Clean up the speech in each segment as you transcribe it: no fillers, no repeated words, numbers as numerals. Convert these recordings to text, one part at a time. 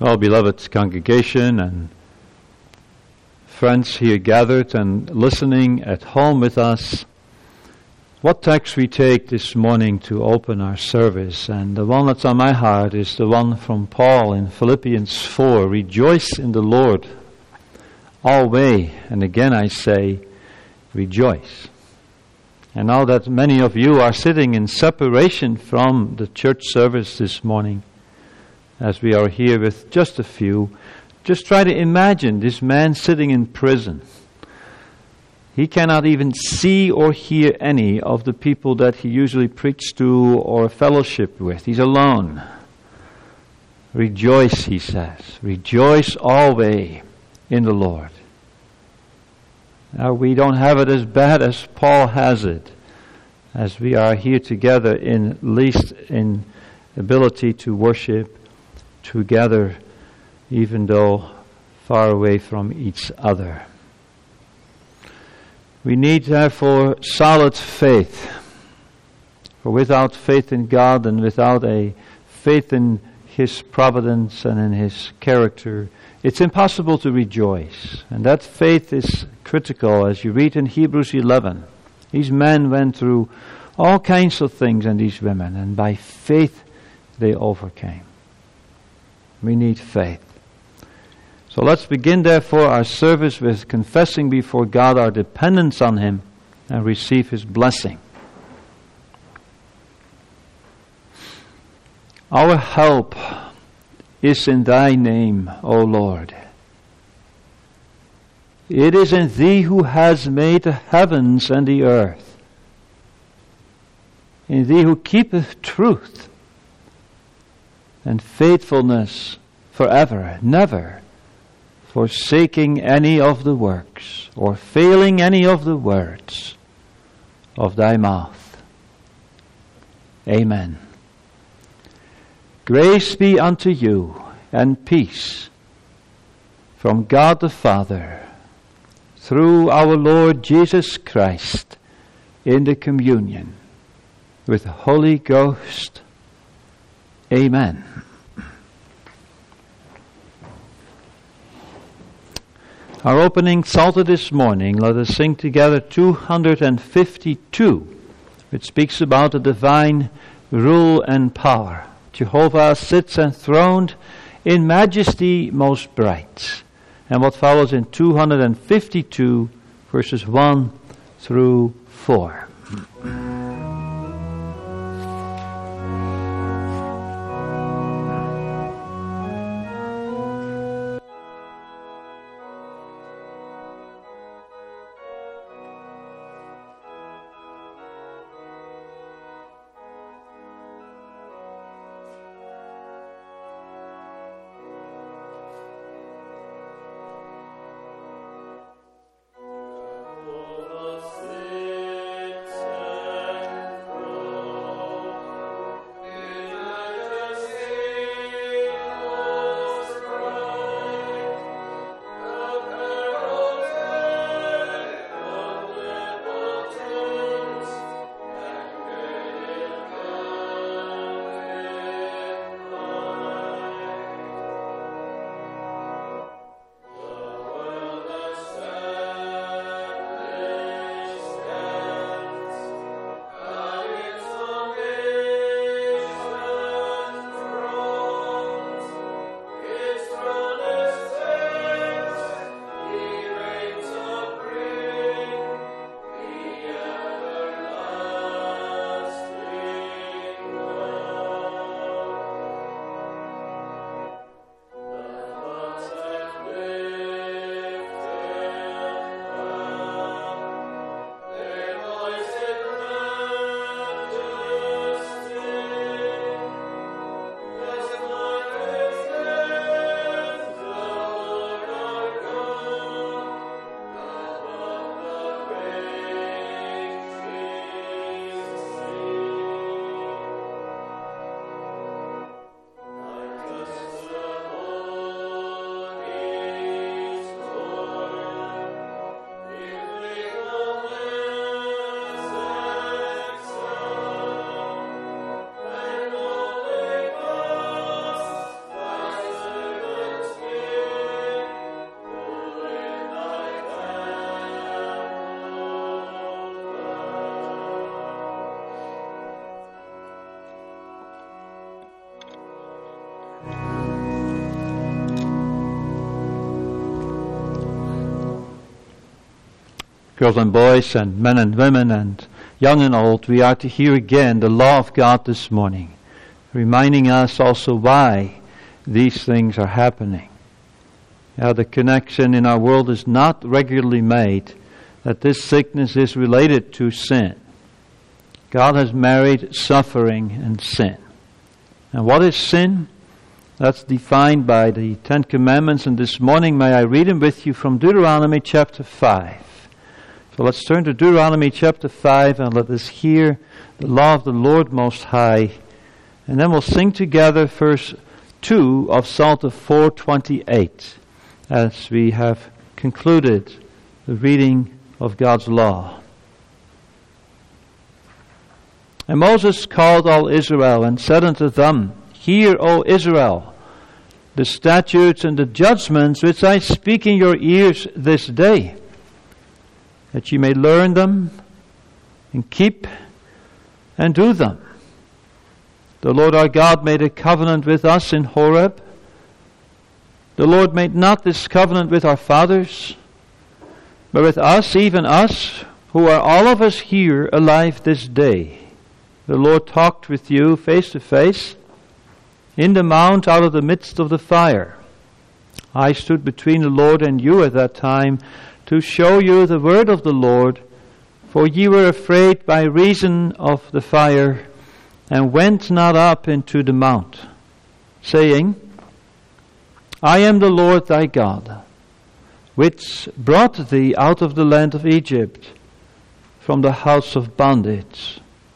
Well, beloved congregation and friends here gathered and listening at home with us, what text we take this morning to open our service? And the one that's on my heart is the one from Paul in Philippians 4. Rejoice in the Lord always. And again I say, rejoice. And now that many of you are sitting in separation from the church service this morning, as we are here with just a few, just try to imagine this man sitting in prison. He cannot even see or hear any of the people that he usually preaches to or fellowship with. He's alone. Rejoice, he says. Rejoice always in the Lord. Now, we don't have it as bad as Paul has it, as we are here together in least in ability to worship together, even though far away from each other. We need, therefore, solid faith. For without faith in God and without a faith in His providence and in His character, it's impossible to rejoice. And that faith is critical, as you read in Hebrews 11. These men went through all kinds of things, and these women, and by faith they overcame. We need faith. So let's begin, therefore, our service with confessing before God our dependence on Him and receive His blessing. Our help is in Thy name, O Lord. It is in Thee who has made the heavens and the earth. In Thee who keepeth truth and faithfulness forever, never forsaking any of the works or failing any of the words of Thy mouth. Amen. Grace be unto you and peace from God the Father through our Lord Jesus Christ in the communion with the Holy Ghost. Amen. Our opening psalter this morning, let us sing together 252, which speaks about the divine rule and power. Jehovah sits enthroned in majesty most bright. And what follows in 252, verses 1 through 4. Jehovah sits enthroned in majesty most bright. And what follows in 252, verses 1 through 4. girls and boys and men and women and young and old, we are to hear again the law of God this morning, reminding us also why these things are happening. The connection in our world is not regularly made that this sickness is related to sin. God has married suffering and sin. And what is sin? That's defined by the Ten Commandments, and this morning may I read them with you from Deuteronomy chapter 5. So let's turn to Deuteronomy chapter 5 and let us hear the law of the Lord Most High. And then we'll sing together verse 2 of Psalter 428 as we have concluded the reading of God's law. And Moses called all Israel and said unto them, Hear, O Israel, the statutes and the judgments which I speak in your ears this day, that ye may learn them and keep and do them. The Lord our God made a covenant with us in Horeb. The Lord made not this covenant with our fathers, but with us, even us, who are all of us here alive this day. The Lord talked with you face to face in the mount out of the midst of the fire. I stood between the Lord and you at that time to show you the word of the Lord, for ye were afraid by reason of the fire, and went not up into the mount, saying, I am the Lord thy God, which brought thee out of the land of Egypt, from the house of bondage.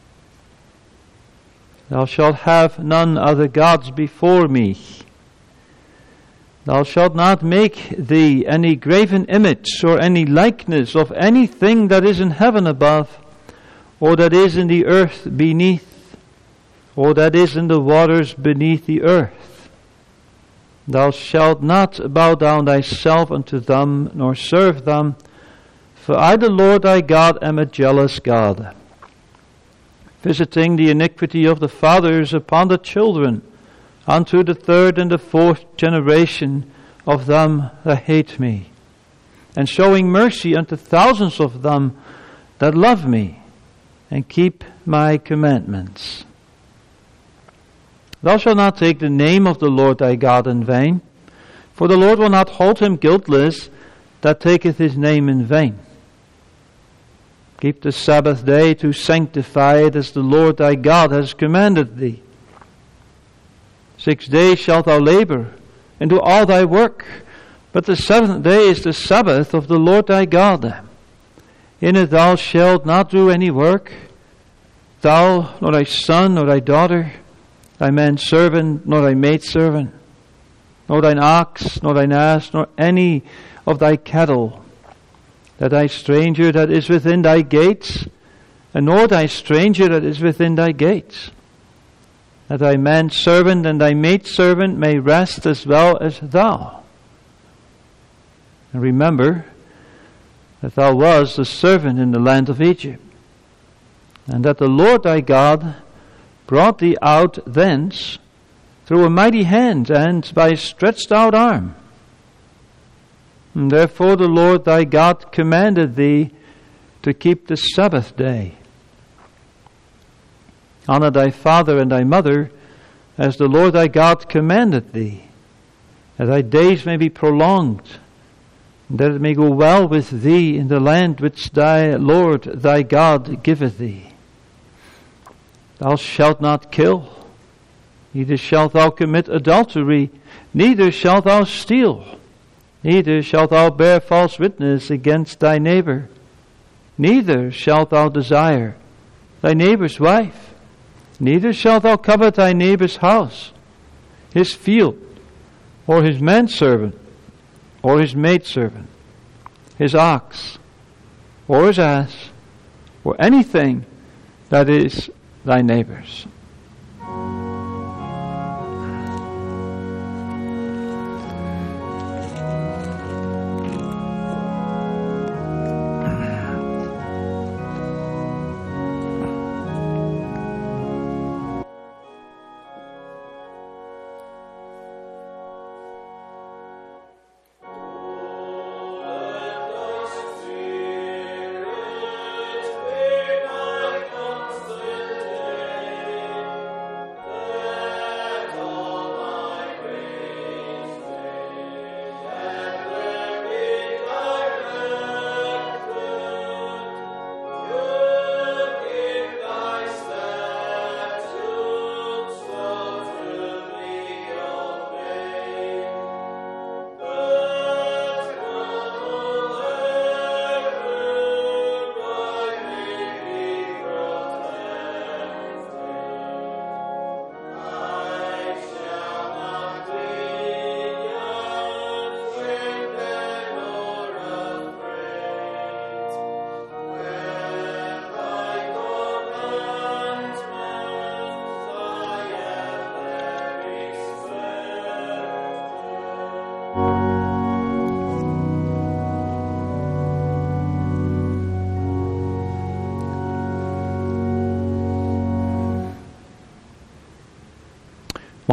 Thou shalt have none other gods before me. Thou shalt not make thee any graven image or any likeness of anything that is in heaven above, or that is in the earth beneath, or that is in the waters beneath the earth. Thou shalt not bow down thyself unto them, nor serve them, for I the Lord thy God am a jealous God, visiting the iniquity of the fathers upon the children, unto the third and the fourth generation of them that hate me, and showing mercy unto thousands of them that love me, and keep my commandments. Thou shalt not take the name of the Lord thy God in vain, for the Lord will not hold him guiltless that taketh his name in vain. Keep the Sabbath day to sanctify it, as the Lord thy God has commanded thee. 6 days shalt thou labor, and do all thy work, but the seventh day is the Sabbath of the Lord thy God. In it thou shalt not do any work, thou, nor thy son, nor thy daughter, thy manservant, nor thy maidservant, nor thine ox, nor thine ass, nor any of thy cattle, that thy stranger that is within thy gates, and nor thy stranger that is within thy gates, that thy manservant and thy maidservant may rest as well as thou. And remember that thou wast a servant in the land of Egypt, and that the Lord thy God brought thee out thence through a mighty hand and by a stretched out arm. And therefore the Lord thy God commanded thee to keep the Sabbath day. Honor thy father and thy mother, as the Lord thy God commanded thee, that thy days may be prolonged, and that it may go well with thee in the land which thy Lord thy God giveth thee. Thou shalt not kill, neither shalt thou commit adultery, neither shalt thou steal, neither shalt thou bear false witness against thy neighbor, neither shalt thou desire thy neighbor's wife, neither shalt thou covet thy neighbor's house, his field, or his manservant, or his maidservant, his ox, or his ass, or anything that is thy neighbor's.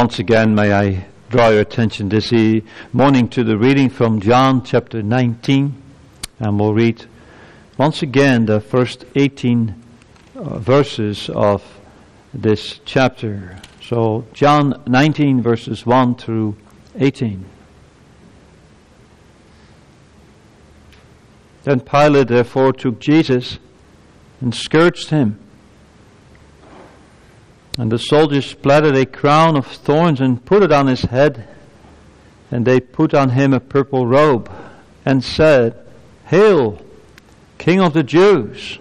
Once again, may I draw your attention this morning to the reading from John chapter 19, and we'll read once again the first 18 verses of this chapter. So John 19 verses 1 through 18. Then Pilate therefore took Jesus and scourged him. And the soldiers splattered a crown of thorns and put it on his head. And they put on him a purple robe and said, "Hail, King of the Jews!"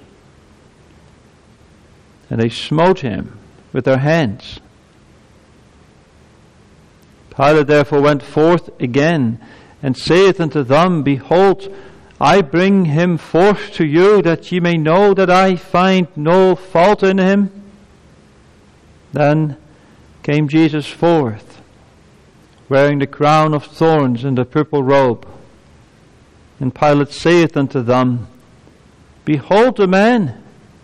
And they smote him with their hands. Pilate therefore went forth again and saith unto them, "Behold, I bring him forth to you, that ye may know that I find no fault in him." Then came Jesus forth, wearing the crown of thorns and the purple robe. And Pilate saith unto them, "Behold the man."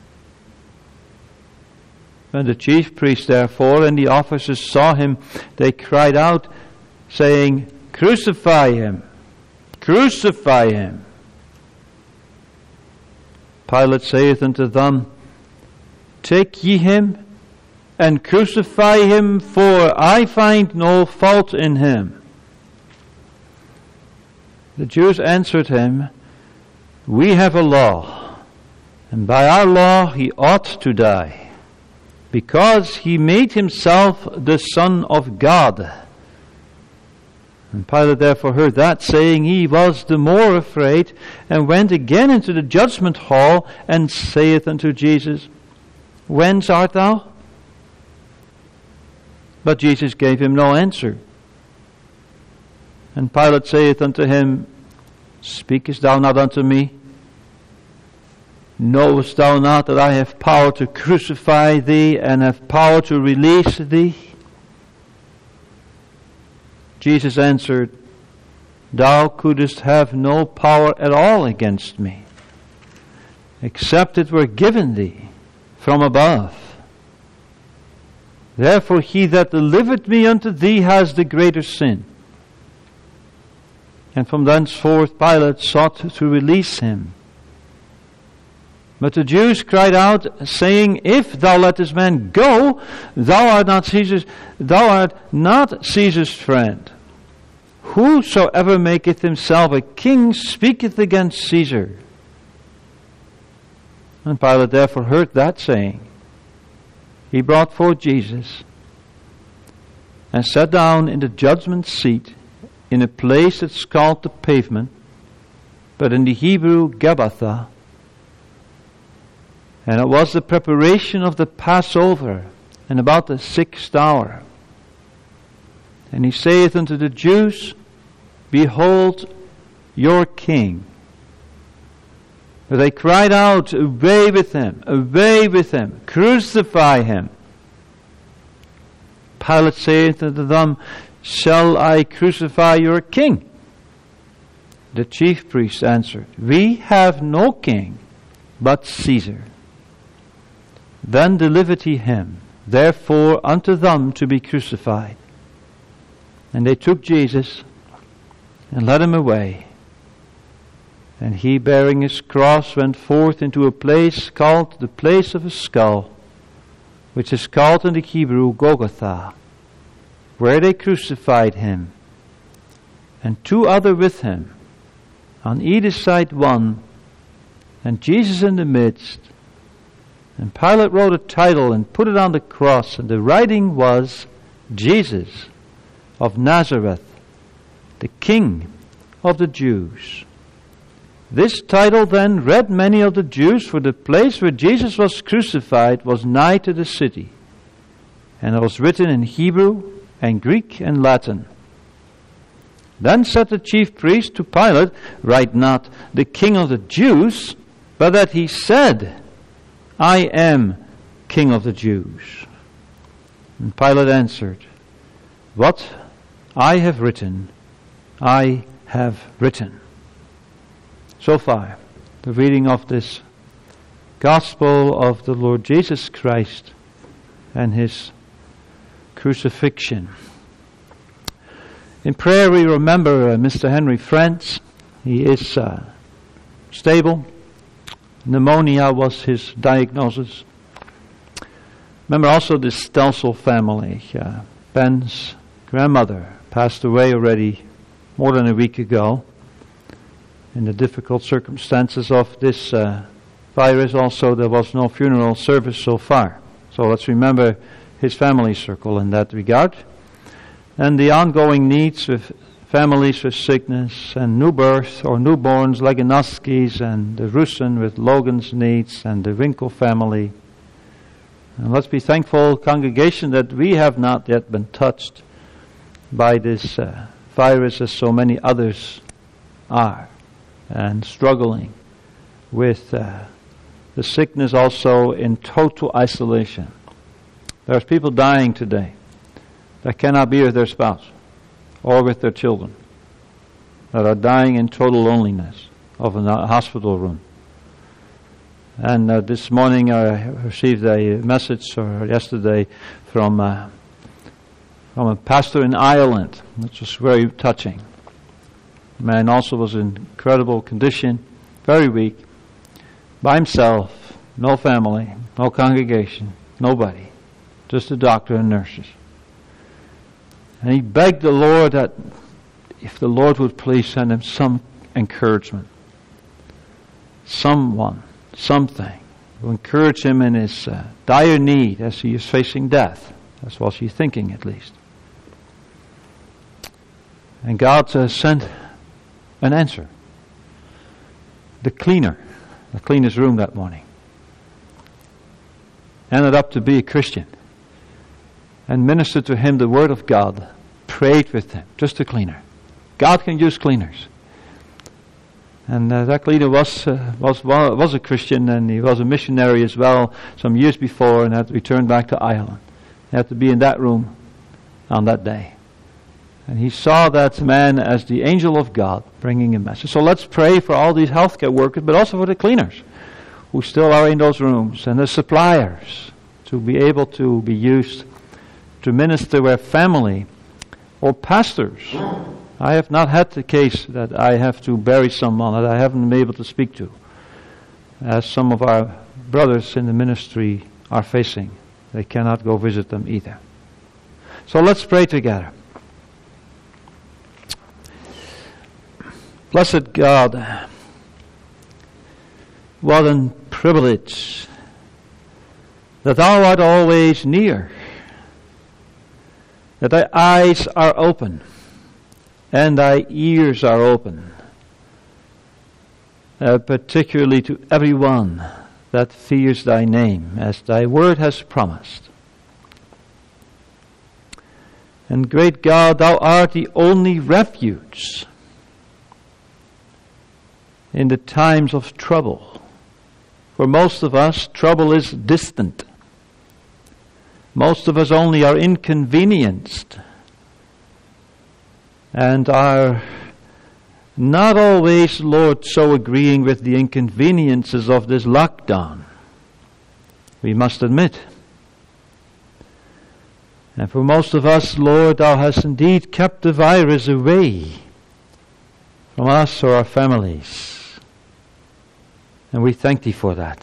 When the chief priests therefore and the officers saw him, they cried out, saying, "Crucify him! Crucify him!" Pilate saith unto them, "Take ye him, and crucify him, for I find no fault in him." The Jews answered him, "We have a law, and by our law he ought to die, because he made himself the Son of God." And Pilate therefore heard that saying, he was the more afraid, and went again into the judgment hall, and saith unto Jesus, "Whence art thou?" But Jesus gave him no answer. And Pilate saith unto him, "Speakest thou not unto me? Knowest thou not that I have power to crucify thee, and have power to release thee?" Jesus answered, "Thou couldst have no power at all against me, except it were given thee from above. Therefore he that delivered me unto thee has the greater sin." And from thenceforth Pilate sought to release him. But the Jews cried out, saying, "If thou let this man go, thou art not Caesar's friend. Whosoever maketh himself a king speaketh against Caesar." And Pilate therefore heard that saying. He brought forth Jesus, and sat down in the judgment seat, in a place that's called the Pavement, but in the Hebrew Gabbatha. And it was the preparation of the Passover, and about the 6th hour. And he saith unto the Jews, "Behold your king." But they cried out, "Away with him, away with him, crucify him." Pilate saith unto them, "Shall I crucify your king?" The chief priests answered, "We have no king but Caesar." Then delivered he him, therefore, unto them to be crucified. And they took Jesus, and led him away. And he, bearing his cross, went forth into a place called the place of a skull, which is called in the Hebrew Golgotha, where they crucified him, and 2 other with him, on either side one, and Jesus in the midst. And Pilate wrote a title and put it on the cross, and the writing was, "Jesus of Nazareth, the King of the Jews." This title then read many of the Jews, for the place where Jesus was crucified was nigh to the city, and it was written in Hebrew and Greek and Latin. Then said the chief priest to Pilate, "Write not the King of the Jews, but that he said, I am King of the Jews." And Pilate answered, "What I have written, I have written." So far, the reading of this Gospel of the Lord Jesus Christ and His crucifixion. In prayer we remember Mr. Henry Frantz. He is stable. Pneumonia was his diagnosis. Remember also the Stelsel family. Ben's grandmother passed away already more than a week ago. In the difficult circumstances of this virus also, there was no funeral service so far. So let's remember his family circle in that regard. And the ongoing needs with families with sickness and new birth or newborns, Leganowskis and the Rusin with Logan's needs and the Winkle family. And let's be thankful, congregation, that we have not yet been touched by this virus as so many others are, and struggling with the sickness also in total isolation. There's people dying today that cannot be with their spouse or with their children, that are dying in total loneliness of a hospital room. And this morning I received a message, or yesterday, from a pastor in Ireland, which was very touching. The man also was in incredible condition, very weak, by himself, no family, no congregation, nobody, just a doctor and nurses. And he begged the Lord that if the Lord would please send him some encouragement, someone, something, to encourage him in his dire need as he is facing death. That's what she's thinking, at least. And God sent an answer. The cleaner cleaned his room that morning, ended up to be a Christian, and ministered to him the Word of God, prayed with him, just a cleaner. God can use cleaners. And that cleaner was a Christian, and he was a missionary as well some years before, and had returned back to Ireland. He had to be in that room on that day. And he saw that man as the angel of God bringing a message. So let's pray for all these healthcare workers, but also for the cleaners who still are in those rooms, and the suppliers to be able to be used to minister where family or pastors. I have not had the case that I have to bury someone that I haven't been able to speak to, as some of our brothers in the ministry are facing. They cannot go visit them either. So let's pray together. Blessed God, what a privilege that Thou art always near, that Thy eyes are open and Thy ears are open, particularly to everyone that fears Thy name, as Thy word has promised. And great God, Thou art the only refuge in the times of trouble. For most of us, trouble is distant. Most of us only are inconvenienced and are not always, Lord, so agreeing with the inconveniences of this lockdown. We must admit. And for most of us, Lord, Thou hast indeed kept the virus away from us or our families. And we thank Thee for that.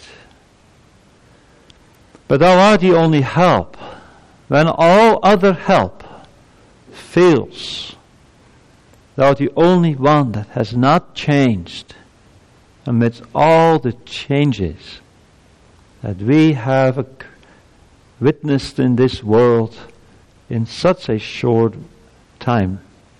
But Thou art the only help when all other help fails. Thou art the only one that has not changed amidst all the changes that we have witnessed in this world in such a short time.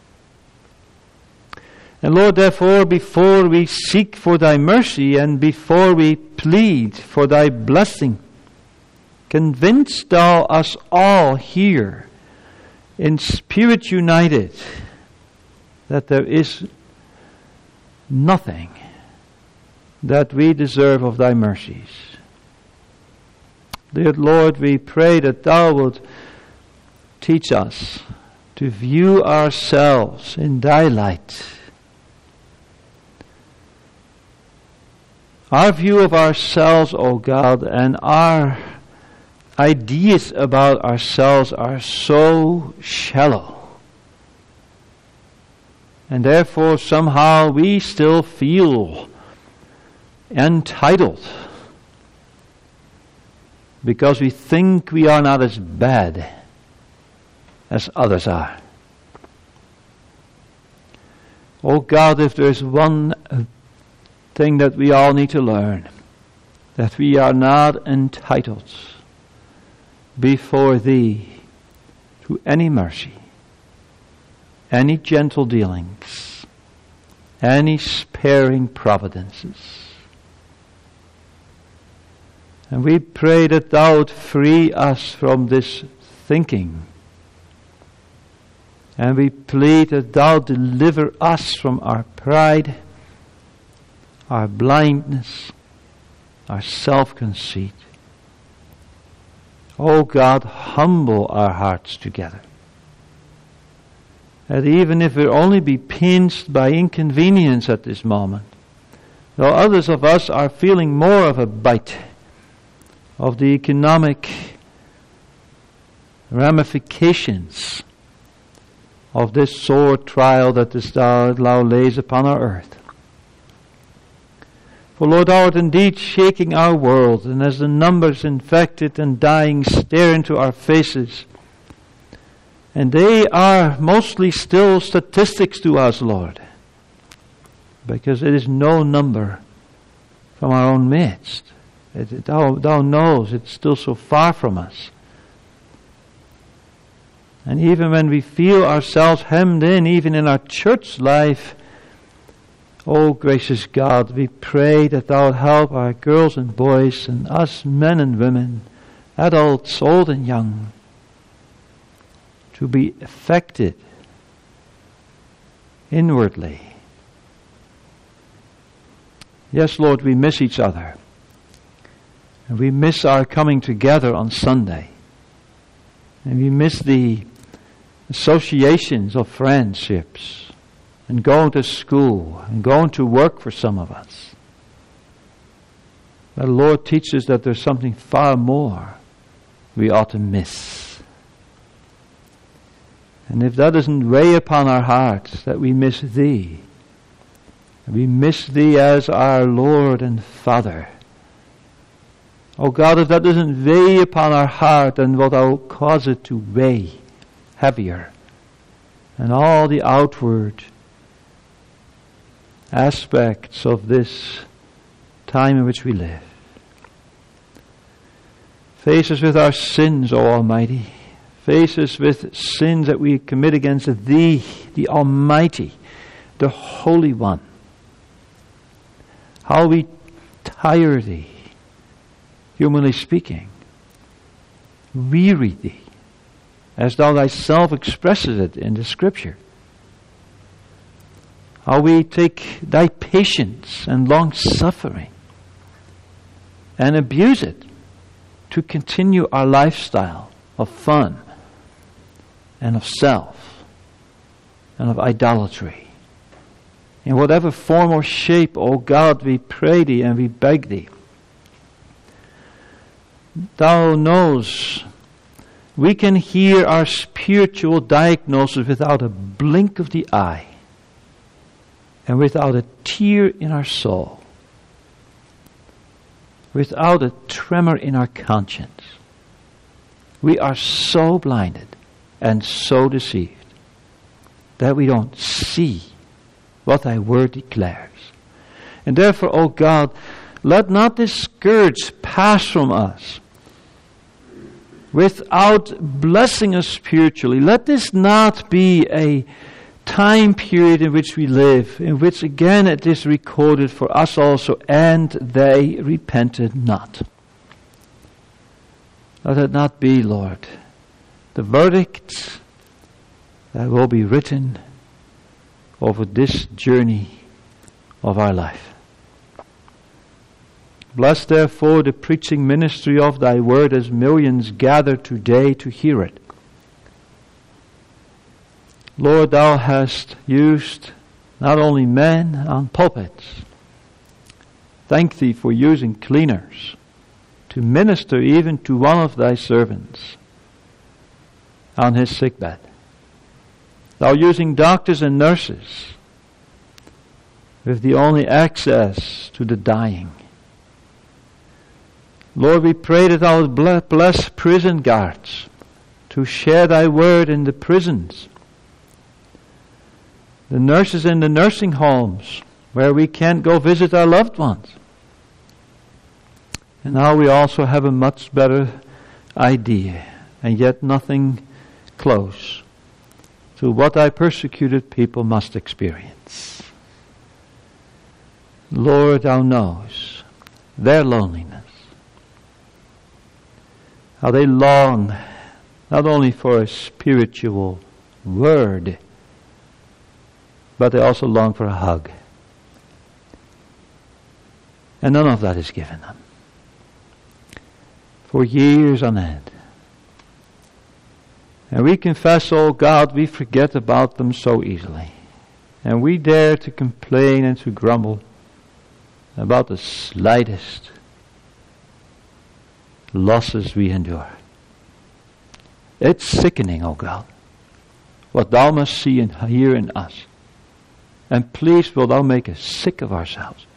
And Lord, therefore, before we seek for Thy mercy and before we plead for Thy blessing, convince Thou us all here in spirit united that there is nothing that we deserve of Thy mercies. Dear Lord, we pray that Thou wilt teach us to view ourselves in Thy light. Our view of ourselves, O God, and our ideas about ourselves are so shallow. And therefore somehow we still feel entitled because we think we are not as bad as others are. Oh God, if there is one thing that we all need to learn, that we are not entitled before Thee to any mercy, any gentle dealings, any sparing providences. And we pray that Thou would free us from this thinking. And we plead that Thou deliver us from our pride, our blindness, our self-conceit. Oh God, humble our hearts together. That even if we only be pinched by inconvenience at this moment, though others of us are feeling more of a bite of the economic ramifications of this sore trial that Thou lays upon our earth. For Lord, Thou art indeed shaking our world, and as the numbers infected and dying stare into our faces, and they are mostly still statistics to us, Lord, because it is no number from our own midst. Thou knows it's still so far from us. And even when we feel ourselves hemmed in, even in our church life, oh gracious God, we pray that Thou would help our girls and boys and us men and women, adults, old and young, to be affected inwardly. Yes, Lord, we miss each other. And we miss our coming together on Sunday. And we miss the associations of friendships, and going to school, and going to work for some of us. But the Lord teaches that there's something far more we ought to miss. And if that doesn't weigh upon our hearts, that we miss Thee, we miss Thee as our Lord and Father. Oh God, if that doesn't weigh upon our heart, then will Thou cause it to weigh heavier. And all the outward aspects of this time in which we live. Face us with our sins, O Almighty. Face us with sins that we commit against Thee, the Almighty, the Holy One. How we tire Thee, humanly speaking, weary Thee, as Thou Thyself expresses it in the Scripture. How we take Thy patience and long-suffering and abuse it to continue our lifestyle of fun and of self and of idolatry. In whatever form or shape, O God, we pray Thee and we beg Thee. Thou knows we can hear our spiritual diagnosis without a blink of the eye and without a tear in our soul, without a tremor in our conscience. We are so blinded and so deceived that we don't see what Thy Word declares. And therefore, O God, let not this scourge pass from us without blessing us spiritually. Let this not be a time period in which we live, in which again it is recorded for us also, and they repented not. Let it not be, Lord, the verdict that will be written over this journey of our life. Bless therefore the preaching ministry of Thy Word as millions gather today to hear it. Lord, Thou hast used not only men on pulpits. Thank Thee for using cleaners to minister even to one of thy servants on his sickbed. Thou using doctors and nurses with the only access to the dying. Lord, we pray that thou would bless prison guards to share thy word in the prisons, the nurses in the nursing homes where we can't go visit our loved ones. And now we also have a much better idea, and yet nothing close to what thy persecuted people must experience. Lord, thou knows their loneliness, how they long not only for a spiritual word, but they also long for a hug. And none of that is given them. For years on end. And we confess, oh God, we forget about them so easily. And we dare to complain and to grumble about the slightest losses we endure. It's sickening, oh God, what thou must see and hear in us. And please will thou make us sick of ourselves.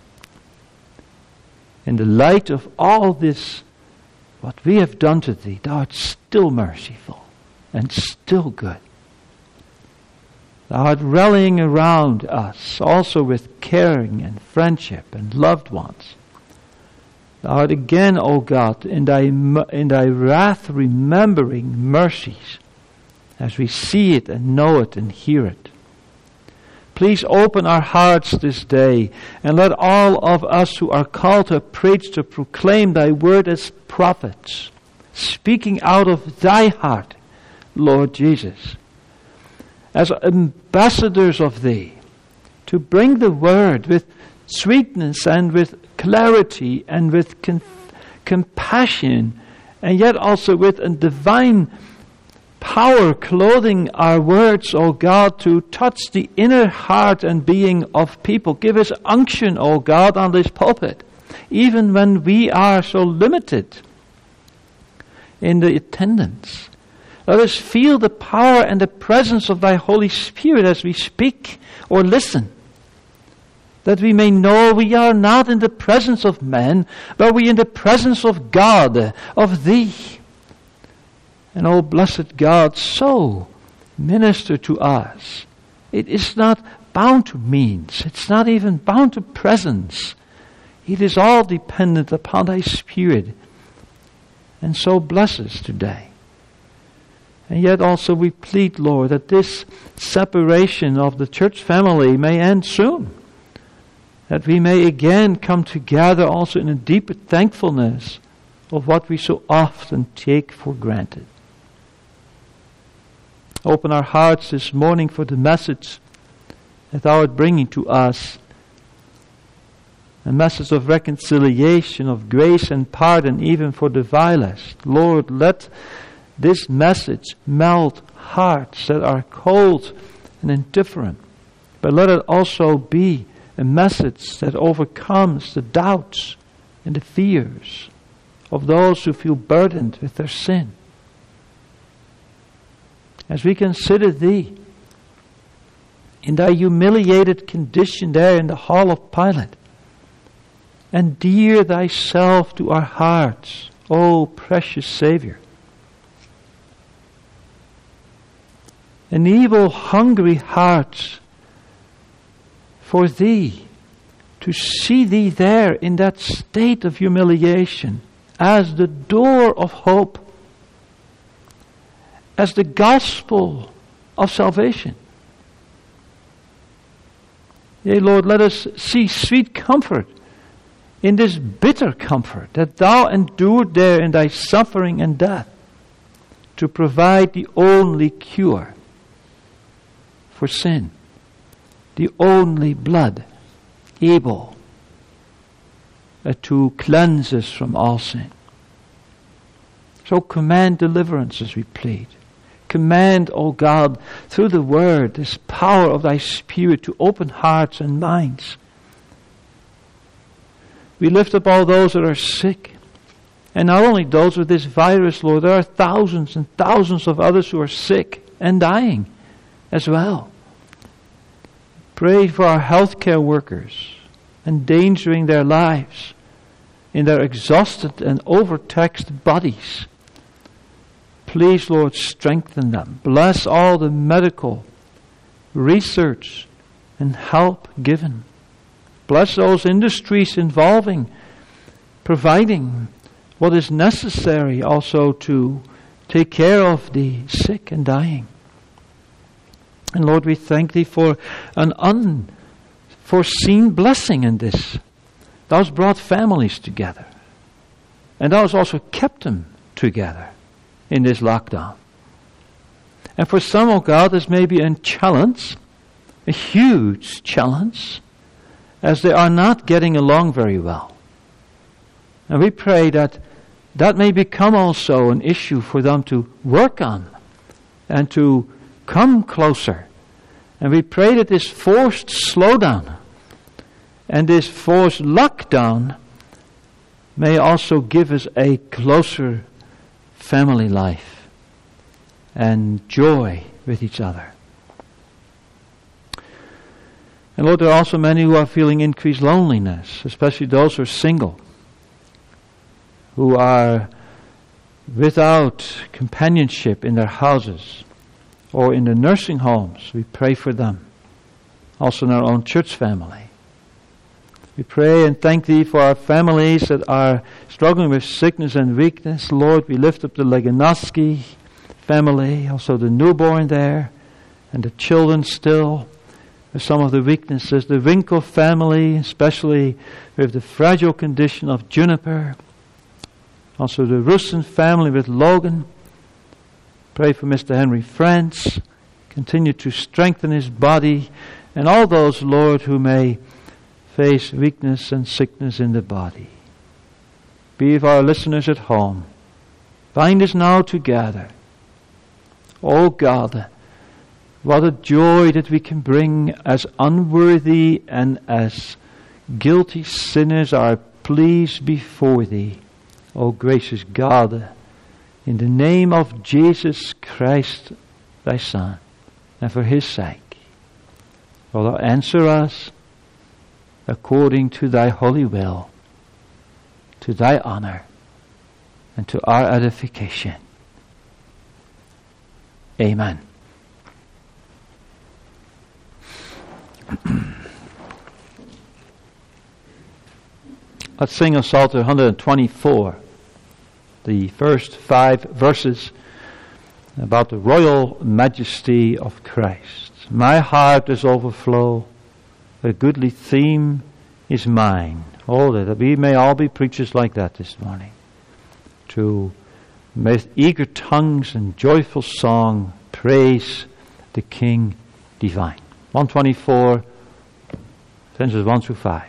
In the light of all this, what we have done to thee, thou art still merciful and still good. Thou art rallying around us also with caring and friendship and loved ones. Thou art again, O God, in thy wrath remembering mercies as we see it and know it and hear it. Please open our hearts this day and let all of us who are called to preach, to proclaim thy word as prophets, speaking out of thy heart, Lord Jesus, as ambassadors of thee, to bring the word with sweetness and with clarity and with compassion, and yet also with a divine power clothing our words, O God, to touch the inner heart and being of people. Give us unction, O God, on this pulpit, even when we are so limited in the attendance. Let us feel the power and the presence of thy Holy Spirit as we speak or listen, that we may know we are not in the presence of men, but we are in the presence of God, of thee. And oh, blessed God, so minister to us. It is not bound to means. It's not even bound to presence. It is all dependent upon thy Spirit. And so bless us today. And yet also we plead, Lord, that this separation of the church family may end soon. That we may again come together also in a deeper thankfulness of what we so often take for granted. Open our hearts this morning for the message that thou art bringing to us. A message of reconciliation, of grace and pardon, even for the vilest. Lord, let this message melt hearts that are cold and indifferent. But let it also be a message that overcomes the doubts and the fears of those who feel burdened with their sin. As we consider thee in thy humiliated condition there in the hall of Pilate, endear thyself to our hearts, O precious Savior. Enable hungry hearts for thee, to see thee there in that state of humiliation as the door of hope, as the gospel of salvation. Yea, Lord, let us see sweet comfort in this bitter comfort that thou endured there in thy suffering and death to provide the only cure for sin, the only blood able to cleanse us from all sin. So command deliverance as we plead. Command, O God, through the word, this power of thy Spirit to open hearts and minds. We lift up all those that are sick, And not only those with this virus, Lord, there are thousands and thousands of others who are sick and dying as well. Pray for our healthcare workers, endangering their lives in their exhausted and overtaxed bodies. Please, Lord, strengthen them. Bless all the medical research and help given. Bless those industries providing what is necessary also to take care of the sick and dying. And Lord, we thank Thee for an unforeseen blessing in this. Thou hast brought families together. And Thou hast also kept them together in this lockdown. And for some, oh God, this may be a challenge, a huge challenge, as they are not getting along very well. And we pray that that may become also an issue for them to work on and to come closer. And we pray that this forced slowdown and this forced lockdown may also give us a closer family life and joy with each other. And Lord, there are also many who are feeling increased loneliness, especially those who are single, who are without companionship in their houses or in the nursing homes. We pray for them. Also in our own church family. We pray and thank Thee for our families that are struggling with sickness and weakness. Lord, we lift up the Leganoski family, also the newborn there, and the children still with some of the weaknesses. The Winkle family, especially with the fragile condition of Juniper. Also the Russen family with Logan. Pray for Mr. Henry France. Continue to strengthen his body. And all those, Lord, who may face weakness and sickness in the body. Be with our listeners at home. Bind us now together. Oh God, what a joy that we can bring as unworthy and as guilty sinners our pleas before Thee. O gracious God, in the name of Jesus Christ, Thy Son, and for His sake, will Thou answer us according to Thy holy will, to Thy honor, and to our edification. Amen. Let's sing of Psalter 124, the first 5 verses about the royal majesty of Christ. My heart is overflow, a goodly theme is mine. Oh, that we may all be preachers like that this morning. To, with eager tongues and joyful song, praise the King divine. 124, verses 1 through 5.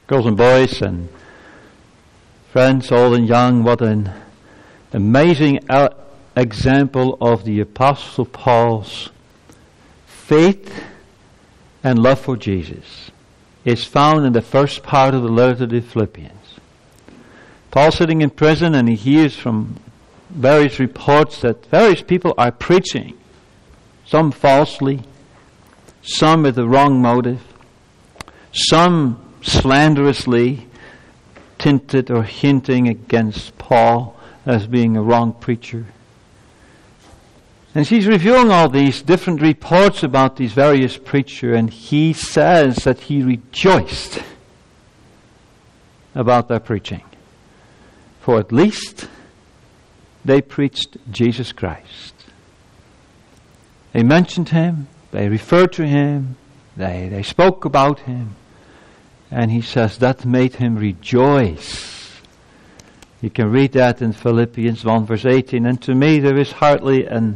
Girls and boys and friends, old and young, what an amazing example of the Apostle Paul's faith and love for Jesus is found in the first part of the letter to the Philippians. Paul sitting in prison, and he hears from various reports that various people are preaching, some falsely, some with the wrong motive, some slanderously tinted or hinting against Paul as being a wrong preacher. And she's reviewing all these different reports about these various preachers, and he says that he rejoiced about their preaching. For at least they preached Jesus Christ. They mentioned Him, they referred to Him, they spoke about Him. And he says that made him rejoice. You can read that in Philippians 1 verse 18. And to me there is hardly an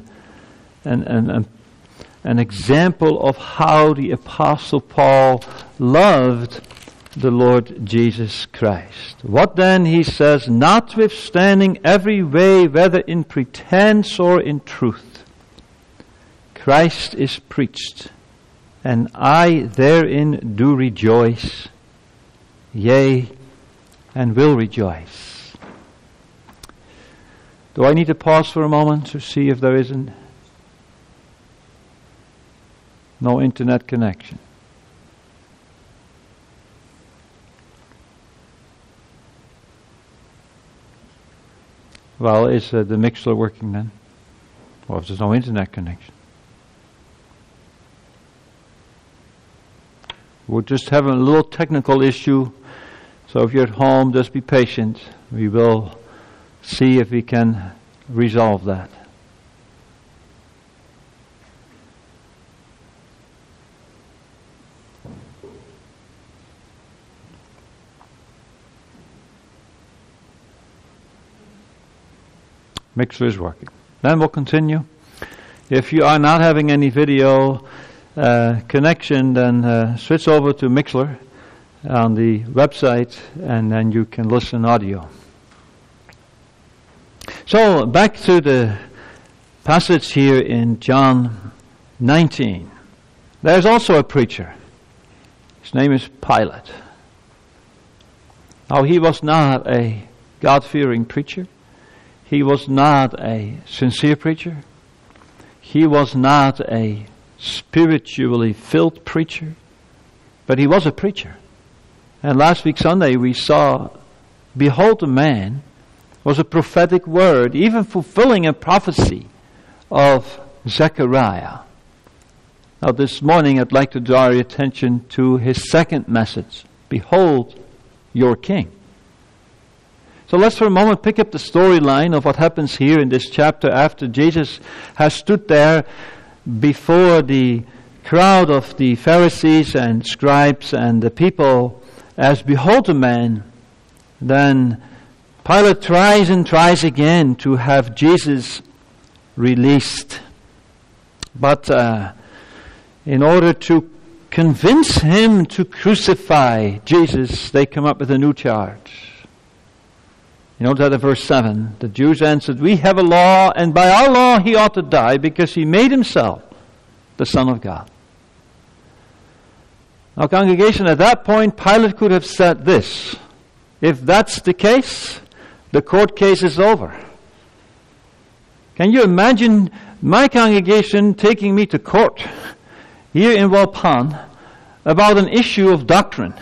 example of how the Apostle Paul loved the Lord Jesus Christ. What then, he says, notwithstanding every way, whether in pretense or in truth, Christ is preached, and I therein do rejoice, yea, and will rejoice. Do I need to pause for a moment to see if there isn't no internet connection? Well, is the Mixler working then? Or if there's no internet connection? We're just having a little technical issue. So if you're at home, just be patient. We will see if we can resolve that. Mixer is working. Then we'll continue. If you are not having any video connection, then switch over to Mixler on the website, and then you can listen audio. So back to the passage here in John 19. There's also a preacher. His name is Pilate. Now, he was not a God-fearing preacher. He was not a sincere preacher. He was not a spiritually filled preacher. But he was a preacher. And last week Sunday we saw, behold the man, was a prophetic word, even fulfilling a prophecy of Zechariah. Now this morning I'd like to draw your attention to his second message. Behold your king. So let's for a moment pick up the storyline of what happens here in this chapter after Jesus has stood there before the crowd of the Pharisees and scribes and the people as behold a man. Then Pilate tries and tries again to have Jesus released. But in order to convince him to crucify Jesus, they come up with a new charge. You know that in verse 7, the Jews answered, we have a law, and by our law he ought to die because he made himself the Son of God. Now, congregation, at that point, Pilate could have said this: if that's the case, the court case is over. Can you imagine my congregation taking me to court here in Walpan about an issue of doctrine?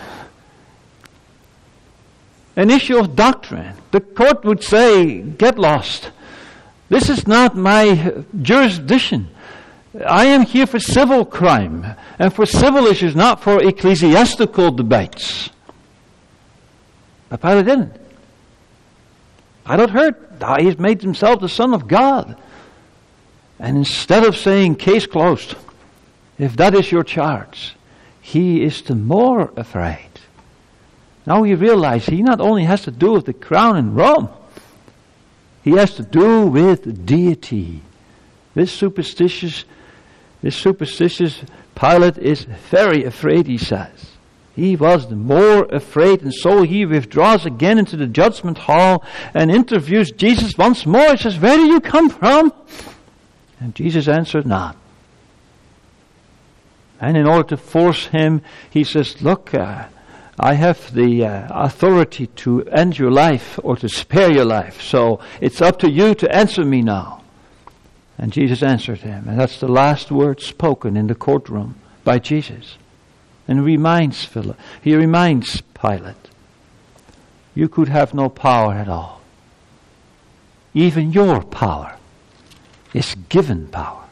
An issue of doctrine. The court would say, get lost. This is not my jurisdiction. I am here for civil crime and for civil issues, not for ecclesiastical debates. But Pilate didn't. Pilate heard, he's made himself the Son of God. And instead of saying, case closed, if that is your charge, he is the more afraid. Now he realized he not only has to do with the crown in Rome, he has to do with deity. This superstitious Pilate is very afraid, he says. He was the more afraid, and so he withdraws again into the judgment hall and interviews Jesus once more. He says, "Where do you come from?" And Jesus answered, "Not." And in order to force him, he says, "Look, I have the authority to end your life or to spare your life, so it's up to you to answer me now." And Jesus answered him, and that's the last word spoken in the courtroom by Jesus. And he reminds Pilate, "You could have no power at all. Even your power is given power."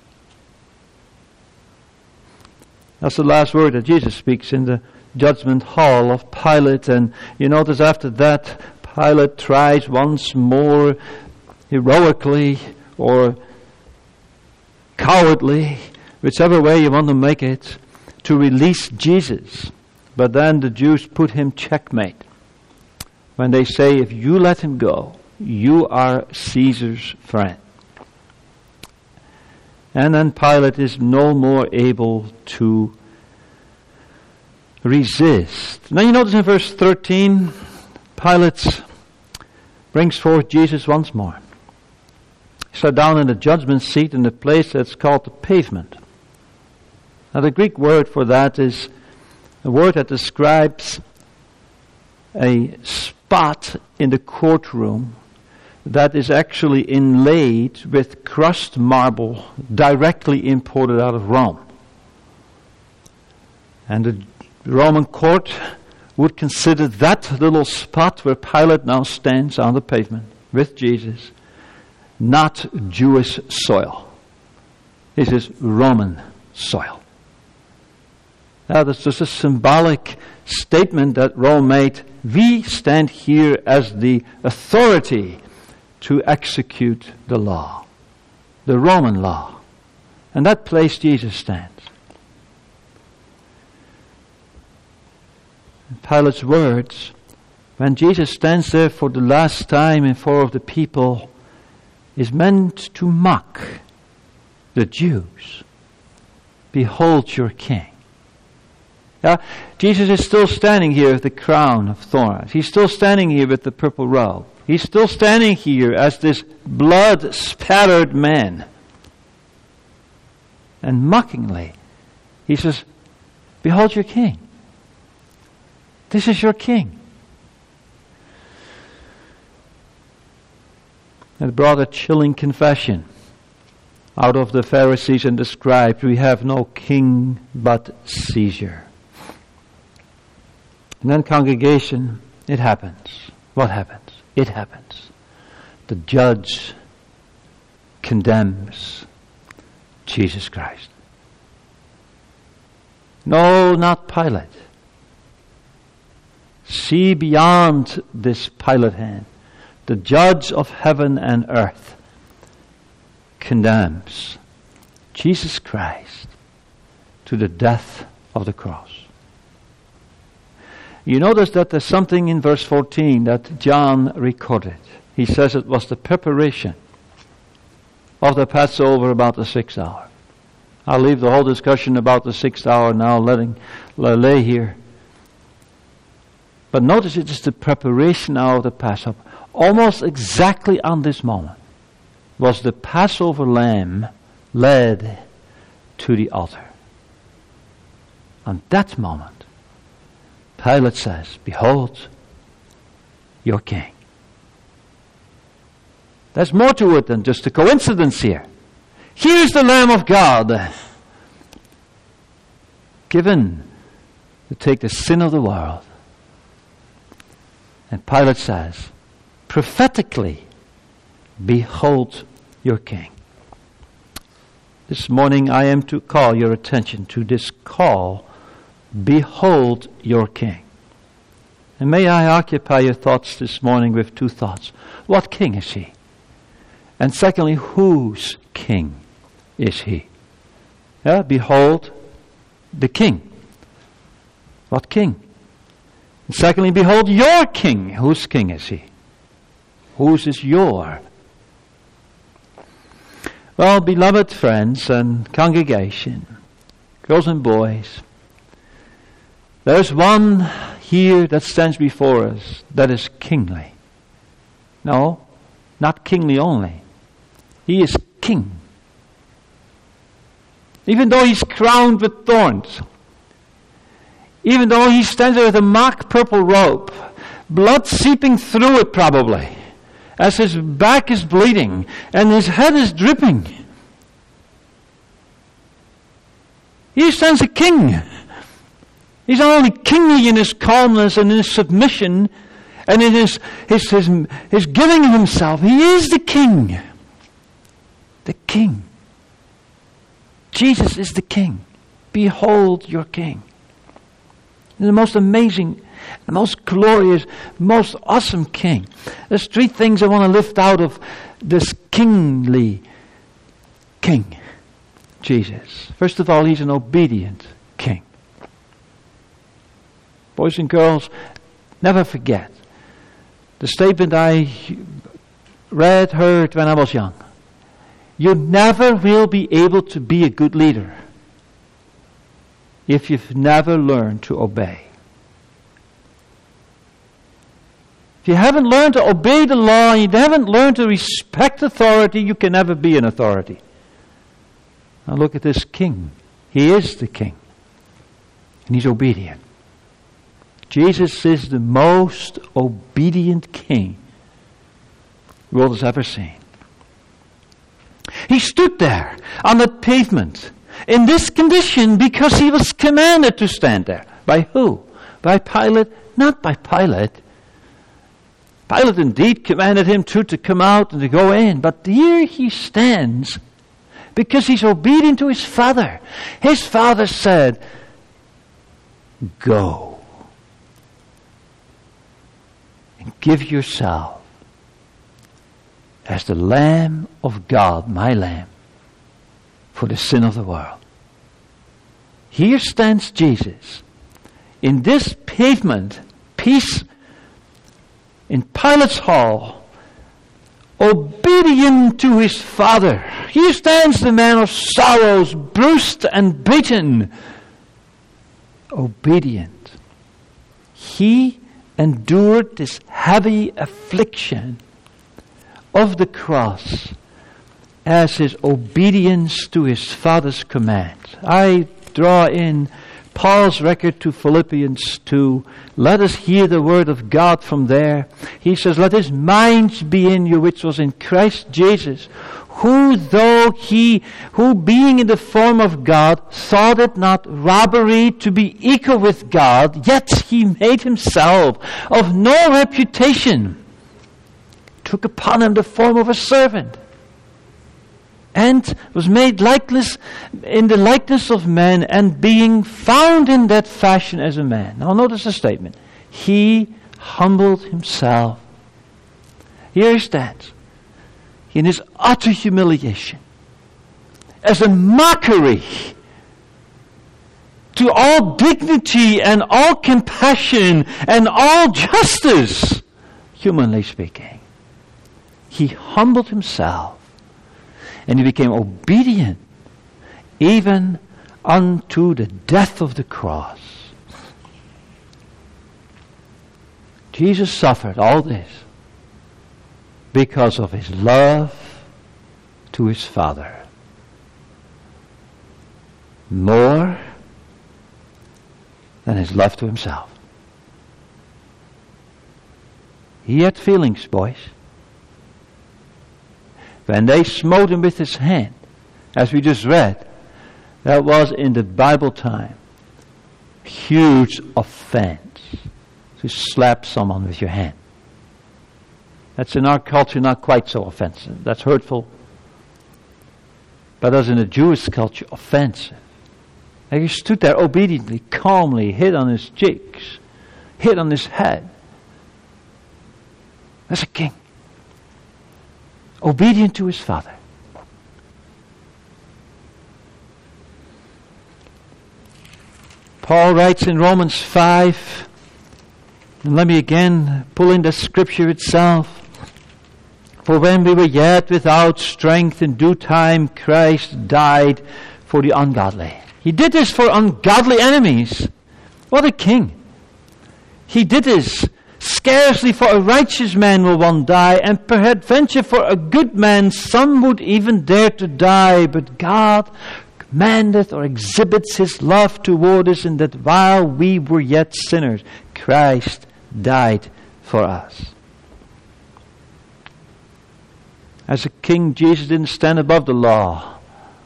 That's the last word that Jesus speaks in the judgment hall of Pilate. And you notice after that, Pilate tries once more, heroically or cowardly, whichever way you want to make it, to release Jesus. But then the Jews put him checkmate when they say, "If you let him go, you are Caesar's friend." And then Pilate is no more able to resist. Now you notice in verse 13, Pilate brings forth Jesus once more. He sat down in the judgment seat in the place that's called the pavement. Now the Greek word for that is a word that describes a spot in the courtroom that is actually inlaid with crushed marble directly imported out of Rome. And the Roman court would consider that little spot where Pilate now stands on the pavement with Jesus not Jewish soil. This is Roman soil. Now that's just a symbolic statement that Rome made. We stand here as the authority to execute the law, the Roman law. And that place Jesus stands. Pilate's words, when Jesus stands there for the last time in front of the people, is meant to mock the Jews. Behold your king. Yeah, Jesus is still standing here with the crown of thorns. He's still standing here with the purple robe. He's still standing here as this blood-spattered man. And mockingly, he says, "Behold your king. This is your king." It brought a chilling confession out of the Pharisees and the scribes. "We have no king but Caesar." And then congregation, it happens. What happens? It happens. The judge condemns Jesus Christ. No, not Pilate. See beyond this Pilate hand. The judge of heaven and earth condemns Jesus Christ to the death of the cross. You notice that there's something in verse 14 that John recorded. He says it was the preparation of the Passover about the 6th hour. I'll leave the whole discussion about the 6th hour now, lay here. But notice it is the preparation now of the Passover. Almost exactly on this moment was the Passover lamb led to the altar. On that moment, Pilate says, "Behold, your king." There's more to it than just a coincidence here. Here's the Lamb of God, given to take the sin of the world. And Pilate says, prophetically, "Behold your king." This morning I am to call your attention to this call, "Behold your king." And may I occupy your thoughts this morning with two thoughts. What king is he? And secondly, whose king is he? Yeah, behold the king. What king? And secondly, behold your king. Whose king is he? Whose is your? Well, beloved friends and congregation, girls and boys, There's one here that stands before us that is kingly. No, not kingly only. He is king. Even though he's crowned with thorns, even though he stands there with a mock purple robe, blood seeping through it probably, as his back is bleeding and his head is dripping, he stands a king. He's not only kingly in his calmness and in his submission and in his giving of himself. He is the king. The king. Jesus is the king. Behold your king. The most amazing, the most glorious, most awesome king. There's three things I want to lift out of this kingly king, Jesus. First of all, he's an obedient king. Boys and girls, never forget the statement I heard when I was young. You never will be able to be a good leader if you've never learned to obey. If you haven't learned to obey the law, you haven't learned to respect authority, you can never be an authority. Now look at this king. He is the king. And he's obedient. Jesus is the most obedient king the world has ever seen. He stood there on the pavement in this condition because he was commanded to stand there. By who? By Pilate? Not by Pilate. Pilate indeed commanded him to come out and to go in. But here he stands because he's obedient to his Father. His Father said, go. Give yourself as the Lamb of God, my Lamb, for the sin of the world. Here stands Jesus in this pavement, peace, in Pilate's hall, obedient to his Father. Here stands the man of sorrows, bruised and beaten, obedient. He endured this heavy affliction of the cross as his obedience to his Father's command. I draw in Paul's record to Philippians 2. Let us hear the word of God from there. He says, let this mind be in you which was in Christ Jesus, who being in the form of God, thought it not robbery to be equal with God, yet he made himself of no reputation, took upon him the form of a servant, and was made in the likeness of men, and being found in that fashion as a man. Now notice the statement. He humbled himself. Here he stands, in his utter humiliation, as a mockery to all dignity and all compassion and all justice, humanly speaking. He humbled himself and he became obedient even unto the death of the cross. Jesus suffered all this because of his love to his Father. More than his love to himself. He had feelings, boys. When they smote him with his hand, as we just read, that was in the Bible time huge offense to slap someone with your hand. That's in our culture not quite so offensive. That's hurtful. But as in the Jewish culture, offensive. And he stood there obediently, calmly, hit on his cheeks, hit on his head. That's a king. Obedient to his Father. Paul writes in Romans 5, and let me again pull in the scripture itself. For when we were yet without strength, in due time Christ died for the ungodly. He did this for ungodly enemies. What a king! He did this. Scarcely for a righteous man will one die, and peradventure for a good man some would even dare to die. But God commandeth or exhibits His love toward us in that while we were yet sinners, Christ died for us. As a king, Jesus didn't stand above the law,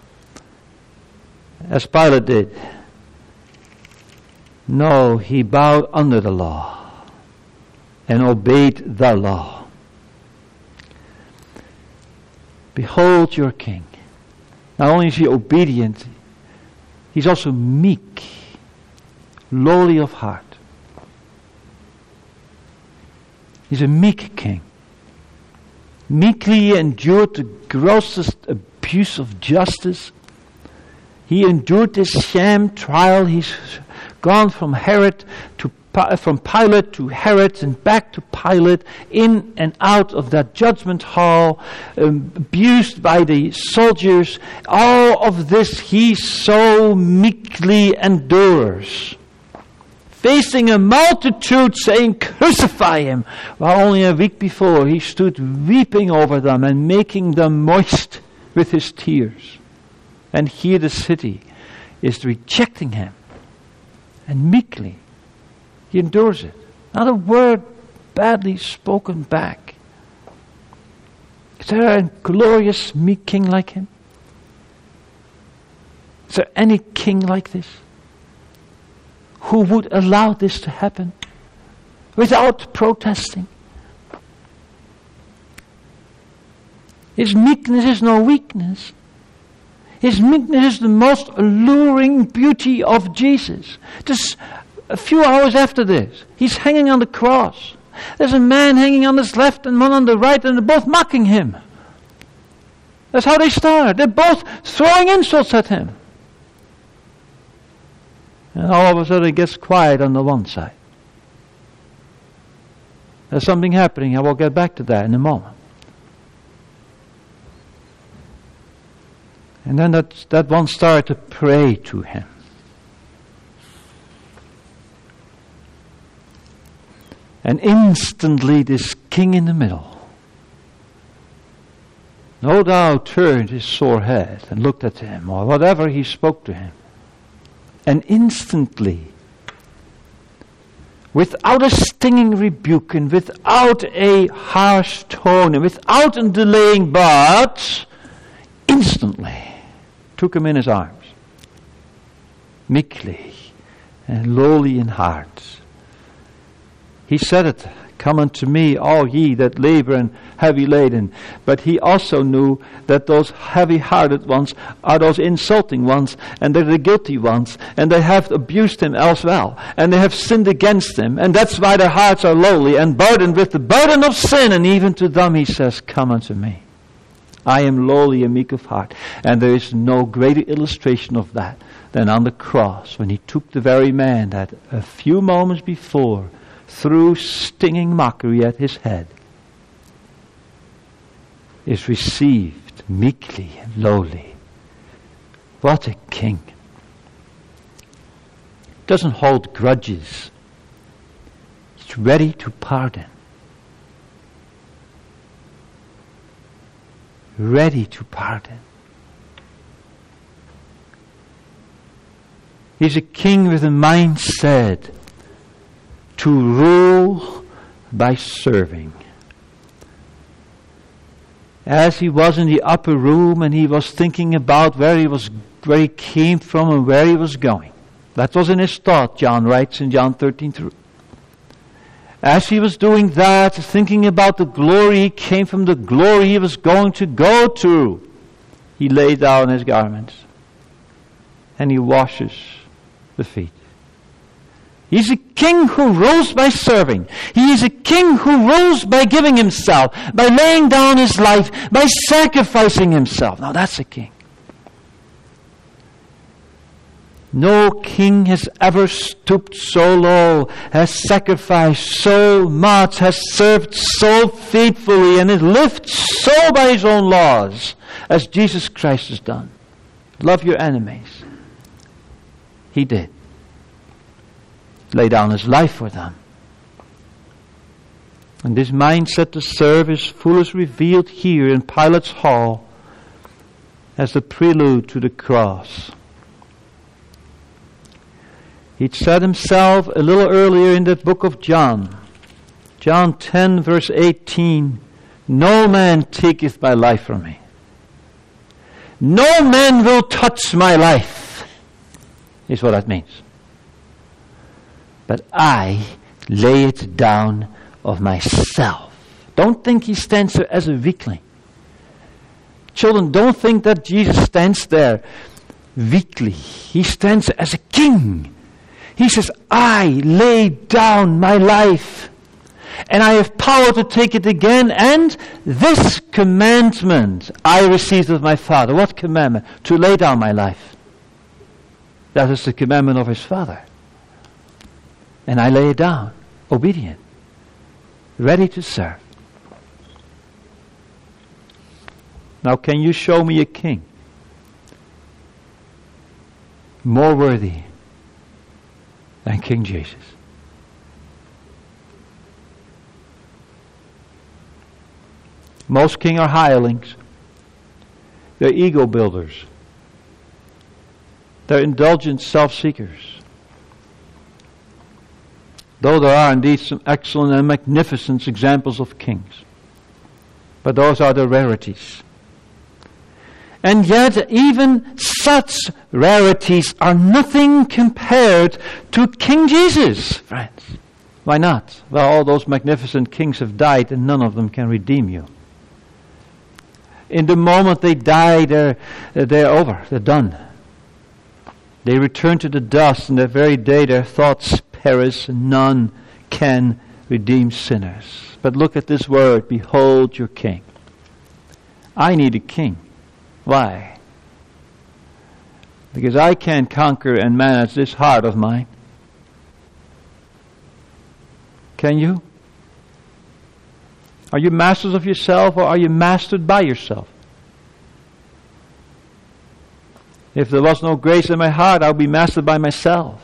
as Pilate did. No, He bowed under the law and obeyed the law. Behold your king. Not only is he obedient, he's also meek, lowly of heart. He's a meek king. Meekly he endured the grossest abuse of justice. He endured this sham trial. He's gone from Pilate to Herod and back to Pilate, in and out of that judgment hall, abused by the soldiers. All of this he so meekly endures, facing a multitude saying, "Crucify him," while only a week before he stood weeping over them and making them moist with his tears. And here the city is rejecting him, and meekly he endures it. Not a word badly spoken back. Is there a glorious meek king like him? Is there any king like this who would allow this to happen without protesting? His meekness is no weakness. His meekness is the most alluring beauty of Jesus. Just a few hours after this, he's hanging on the cross. There's a man hanging on his left and one on the right, and they're both mocking him. That's how they start. They're both throwing insults at him. And all of a sudden it gets quiet on the one side. There's something happening. I will get back to that in a moment. And then that one started to pray to him. And instantly this king in the middle, no doubt, turned his sore head and looked at him, or whatever he spoke to him. And instantly, without a stinging rebuke and without a harsh tone and without a delaying, but instantly took him in his arms, meekly and lowly in heart. He said it, "Come unto me, all ye that labor and heavy laden." But he also knew that those heavy-hearted ones are those insulting ones, and they're the guilty ones, and they have abused him as well, and they have sinned against him, and that's why their hearts are lowly and burdened with the burden of sin. And even to them he says, "Come unto me. I am lowly and meek of heart." And there is no greater illustration of that than on the cross, when he took the very man that a few moments before threw stinging mockery at his head, is received meekly and lowly. What a king. Doesn't hold grudges. He's ready to pardon. Ready to pardon. He's a king with a mindset to rule by serving. As he was in the upper room and he was thinking about where he came from and where he was going. That was in his thought, John writes in John 13:3. As he was doing that, thinking about the glory he came from, the glory he was going to go to, he laid down his garments and he washes the feet. He's a king who rules by serving. He is a king who rules by giving himself, by laying down his life, by sacrificing himself. Now that's a king. No king has ever stooped so low, has sacrificed so much, has served so faithfully, and has lived so by his own laws as Jesus Christ has done. Love your enemies. He did. lay down his life for them. And this mindset to serve is fully revealed here in Pilate's hall as the prelude to the cross. He'd said himself a little earlier in that book of John 10 verse 18, "No man taketh my life from me. No man will touch my life," is what that means. "But I lay it down of myself." Don't think he stands there as a weakling. Children, don't think that Jesus stands there weakly. He stands there as a king. He says, "I lay down my life, and I have power to take it again, and this commandment I received of my Father." What commandment? To lay down my life. That is the commandment of his Father. And I lay it down, obedient, ready to serve. Now, can you show me a king more worthy than King Jesus? Most kings are hirelings. They're ego builders. They're indulgent self-seekers. Though there are indeed some excellent and magnificent examples of kings. But those are the rarities. And yet even such rarities are nothing compared to King Jesus, friends. Why not? Well, all those magnificent kings have died and none of them can redeem you. In the moment they die, they're over. They're done. They return to the dust, and that very day their thoughts perish, and none can redeem sinners. But look at this word, "Behold your king." I need a king. Why? Because I can't conquer and manage this heart of mine. Can you? Are you masters of yourself, or are you mastered by yourself? If there was no grace in my heart, I would be mastered by myself.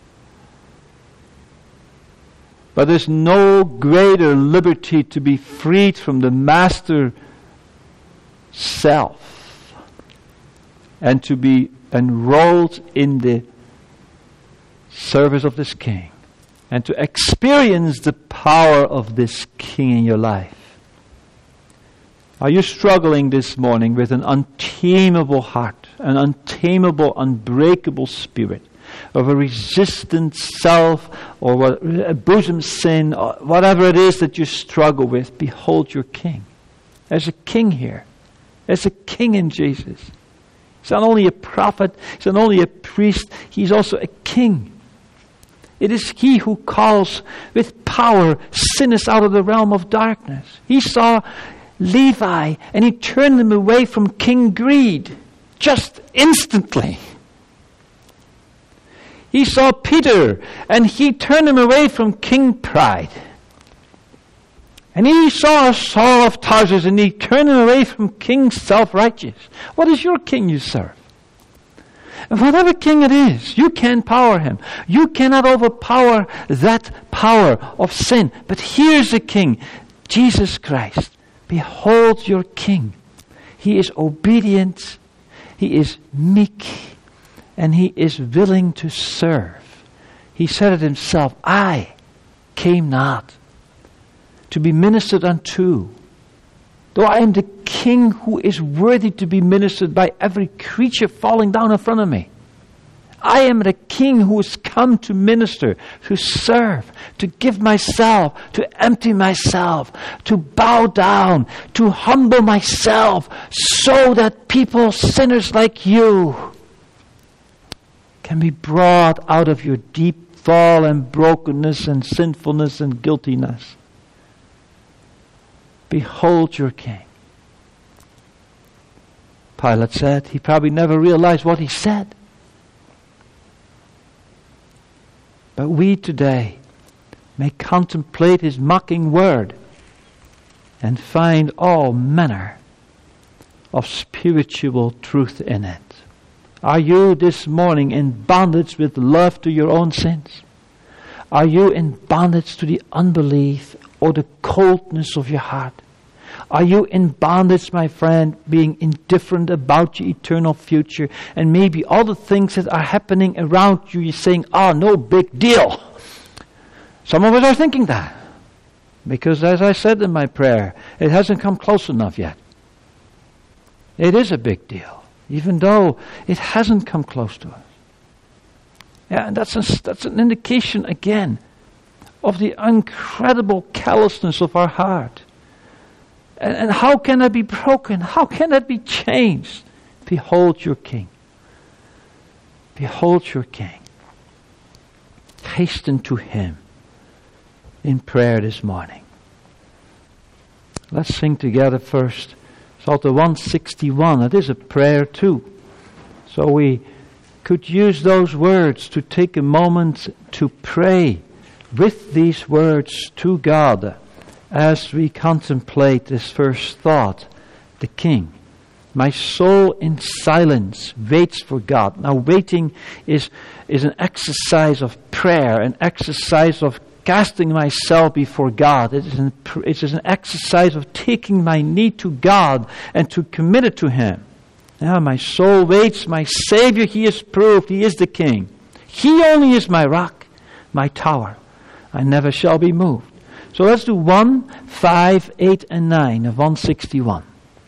But there's no greater liberty to be freed from the master self and to be enrolled in the service of this king and to experience the power of this king in your life. Are you struggling this morning with an untamable heart, an untamable, unbreakable spirit of a resistant self or a bosom sin, or whatever it is that you struggle with? Behold your king. There's a king here. There's a king in Jesus. He's not only a prophet, he's not only a priest, he's also a king. It is he who calls with power sinners out of the realm of darkness. He saw Levi and he turned him away from King Greed just instantly. He saw Peter and he turned him away from King Pride. And he saw Saul of Tarsus and he turned him away from King Self-Righteous. What is your king you serve? And whatever king it is, you can power him. You cannot overpower that power of sin. But here's the king, Jesus Christ. Behold your king. He is obedient. He is meek. And he is willing to serve. He said it himself, I came not to be ministered unto, though I am the king who is worthy to be ministered by every creature falling down in front of me. I am the king who has come to minister, to serve, to give myself, to empty myself, to bow down, to humble myself, so that people, sinners like you, can be brought out of your deep fall and brokenness and sinfulness and guiltiness. Behold your king. Pilate said. He probably never realized what he said. But we today may contemplate his mocking word and find all manner of spiritual truth in it. Are you this morning in bondage with love to your own sins? Are you in bondage to the unbelief or the coldness of your heart? Are you in bondage, my friend, being indifferent about your eternal future, and maybe all the things that are happening around you, you're saying, no big deal. Some of us are thinking that. Because as I said in my prayer, it hasn't come close enough yet. It is a big deal, even though it hasn't come close to us. Yeah, and that's an indication again of the incredible callousness of our heart. And how can that be broken? How can that be changed? Behold your King. Behold your King. Hasten to Him in prayer this morning. Let's sing together first Psalter 161. It is a prayer too. So we could use those words to take a moment to pray with these words to God as we contemplate this first thought, the King. My soul in silence waits for God. Now waiting is an exercise of prayer, an exercise of casting myself before God. It is an exercise of taking my need to God and to commit it to Him. Now my soul waits, my Savior, He is proved, He is the King. He only is my rock, my tower. I never shall be moved. So let's do 1, 5, 8, and 9 of 161.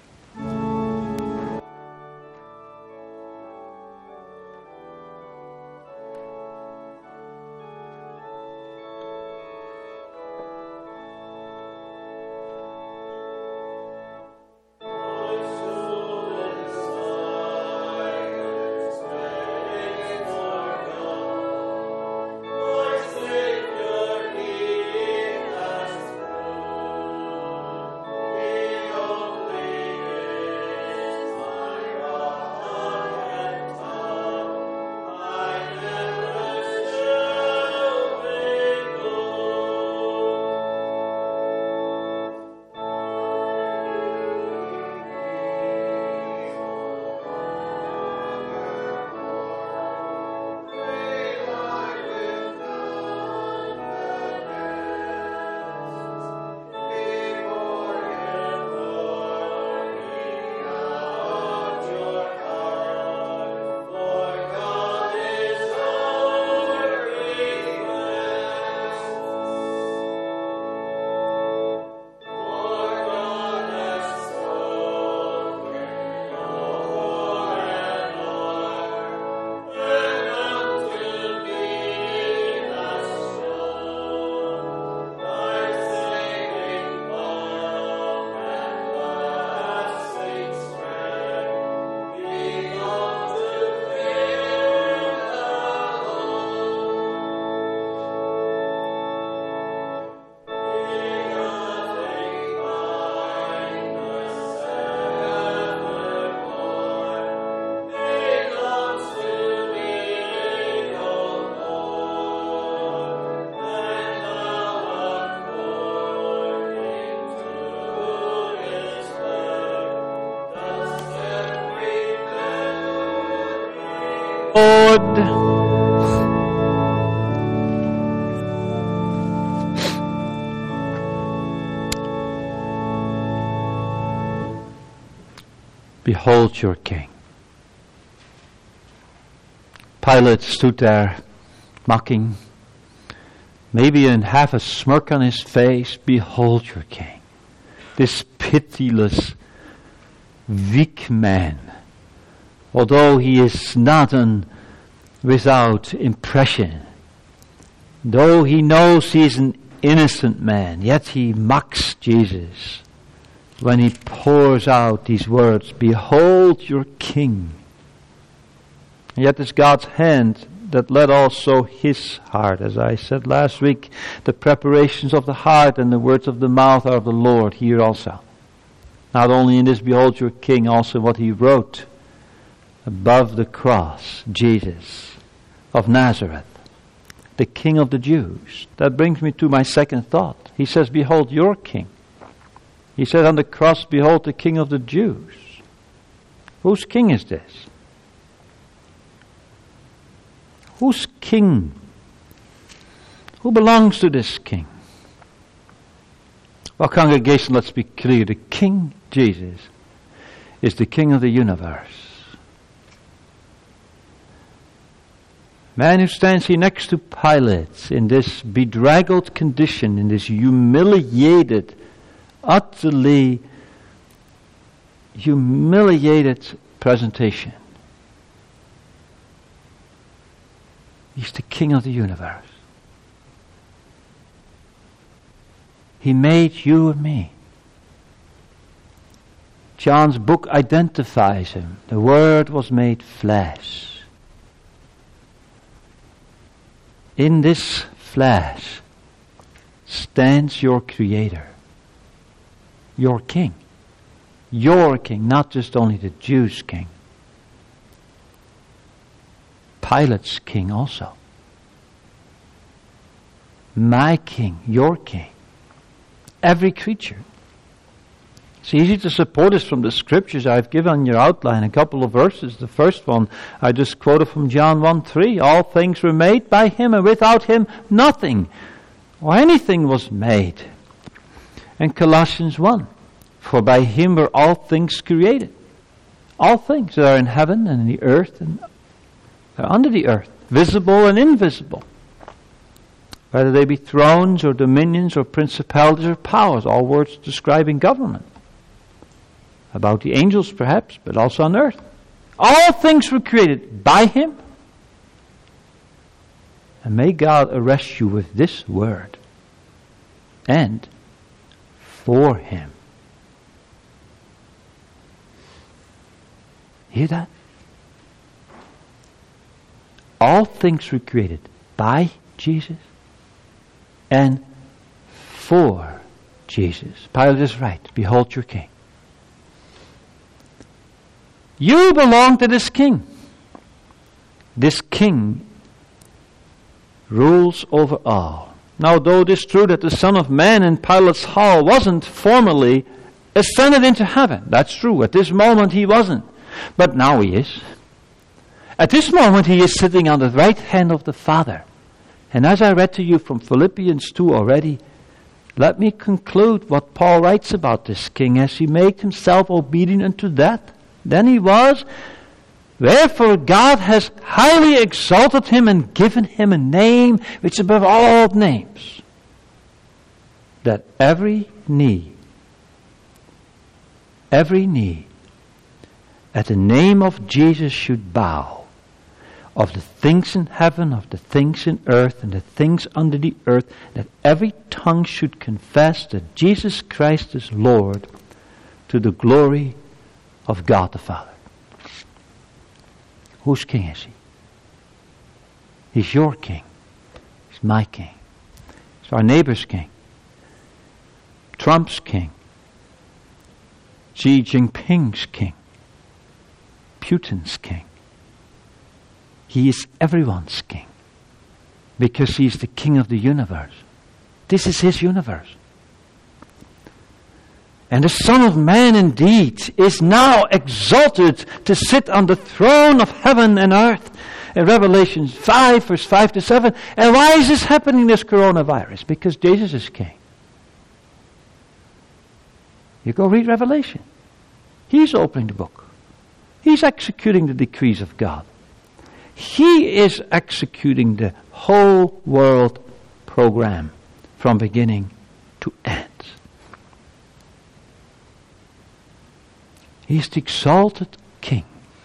Behold your King. Pilate stood there mocking, maybe in half a smirk on his face. Behold your King. This pitiless, weak man, although he is not without impression, though he knows he is an innocent man, yet he mocks Jesus when he pours out these words, behold your King. And yet it's God's hand that led also his heart. As I said last week, the preparations of the heart and the words of the mouth are of the Lord here also. Not only in this behold your King, also what he wrote above the cross, Jesus of Nazareth, the King of the Jews. That brings me to my second thought. He says, behold your King. He said on the cross, behold the King of the Jews. Whose king is this? Whose king Who belongs to this king? Well, congregation, let's be clear. The King Jesus is the King of the universe. Man who stands here next to Pilate in this bedraggled condition, in this humiliated, utterly humiliated presentation. He's the King of the universe. He made you and me. John's book identifies him. The Word was made flesh. In this flesh stands your Creator, your King. Your King, not just only the Jews' King. Pilate's King also. My King, your King. Every creature. It's easy to support this from the scriptures. I've given your outline a couple of verses. The first one I just quoted from John 1:3. All things were made by Him, and without Him nothing or anything was made. And Colossians 1. For by Him were all things created. All things that are in heaven and in the earth and are under the earth. Visible and invisible. Whether they be thrones or dominions or principalities or powers. All words describing government. About the angels perhaps, but also on earth. All things were created by Him. And may God arrest you with this word. And for Him. Hear that? All things were created by Jesus and for Jesus. Pilate is right. Behold your King. You belong to this King. This King rules over all. Now, though it is true that the Son of Man in Pilate's hall wasn't formally ascended into heaven. That's true. At this moment he wasn't. But now he is. At this moment he is sitting on the right hand of the Father. And as I read to you from Philippians 2 already, let me conclude what Paul writes about this King as he made himself obedient unto death. Then he was. Wherefore God has highly exalted him and given him a name which is above all names, that every knee at the name of Jesus should bow, of the things in heaven, of the things in earth, and the things under the earth, that every tongue should confess that Jesus Christ is Lord, to the glory of God the Father. Whose King is He? He's your King. He's my King. He's our neighbor's King. Trump's King. Xi Jinping's King. Putin's King. He is everyone's King. Because He's the King of the universe. This is His universe. And the Son of Man indeed is now exalted to sit on the throne of heaven and earth. In Revelation 5, verse 5 to 7. And why is this happening, this coronavirus? Because Jesus is King. You go read Revelation. He's opening the book. He's executing the decrees of God. He is executing the whole world program from beginning to end. He's the exalted King.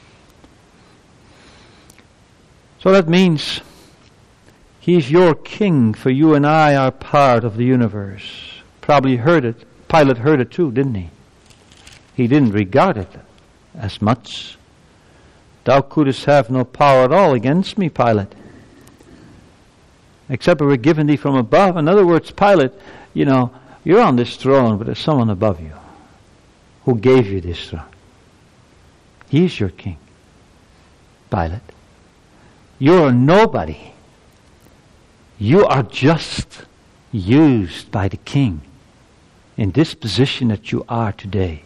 So that means He's your King, for you and I are part of the universe. Probably heard it. Pilate heard it too, didn't he? He didn't regard it as much. Thou couldst have no power at all against me, Pilate, except it were given thee from above. In other words, Pilate, you're on this throne, but there's someone above you who gave you this throne. He is your King, Pilate. You're a nobody. You are just used by the King in this position that you are today.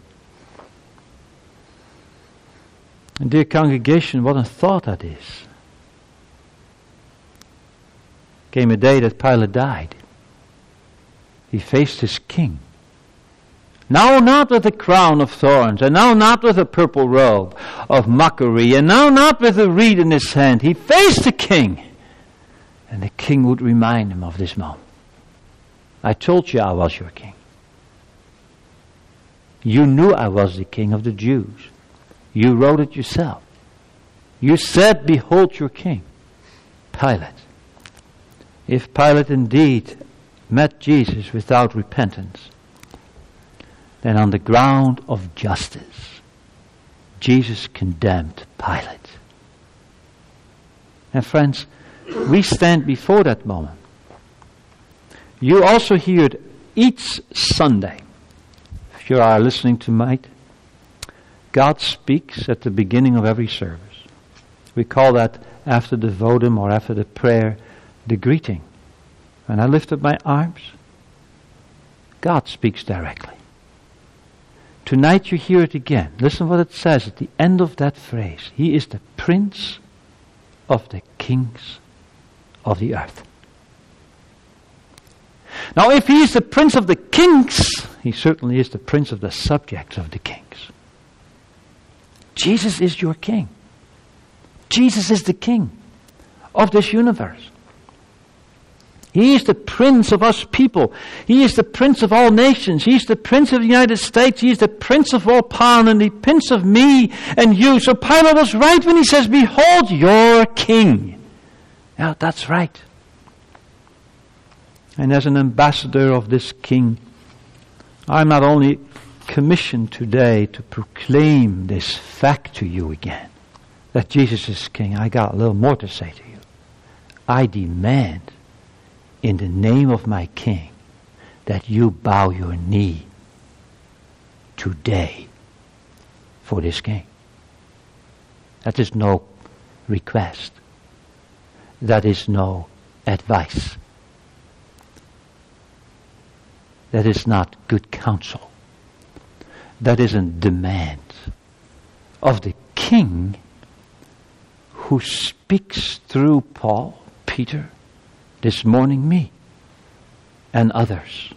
And dear congregation, what a thought that is. came a day that Pilate died. He faced his king. Now not with a crown of thorns, and now not with a purple robe of mockery, and now not with a reed in his hand. He faced the king. And the king would remind him of this moment. I told you I was your king. You knew I was the king of the Jews. You wrote it yourself. You said, behold your king. Pilate. If Pilate indeed met Jesus without repentance, then on the ground of justice, Jesus condemned Pilate. And friends, we stand before that moment. You also hear it each Sunday. If you are listening tonight, God speaks at the beginning of every service. We call that, after the votum or after the prayer, the greeting. When I lift up my arms, God speaks directly. Tonight you hear it again. Listen what it says at the end of that phrase. He is the Prince of the kings of the earth. Now if he is the Prince of the kings, he certainly is the Prince of the subjects of the kings. Jesus is your king. Jesus is the king of this universe. He is the Prince of us people. He is the Prince of all nations. He is the Prince of the United States. He is the Prince of all power and the Prince of me and you. So Pilate was right when he says, behold your king. Yeah, that's right. And as an ambassador of this king, I'm not only commissioned today to proclaim this fact to you again, that Jesus is king. I got a little more to say to you. I demand, in the name of my king, that you bow your knee today for this king. That is no request. That is no advice. That is not good counsel. That is a demand of the king who speaks through Paul, Peter, this morning me, and others.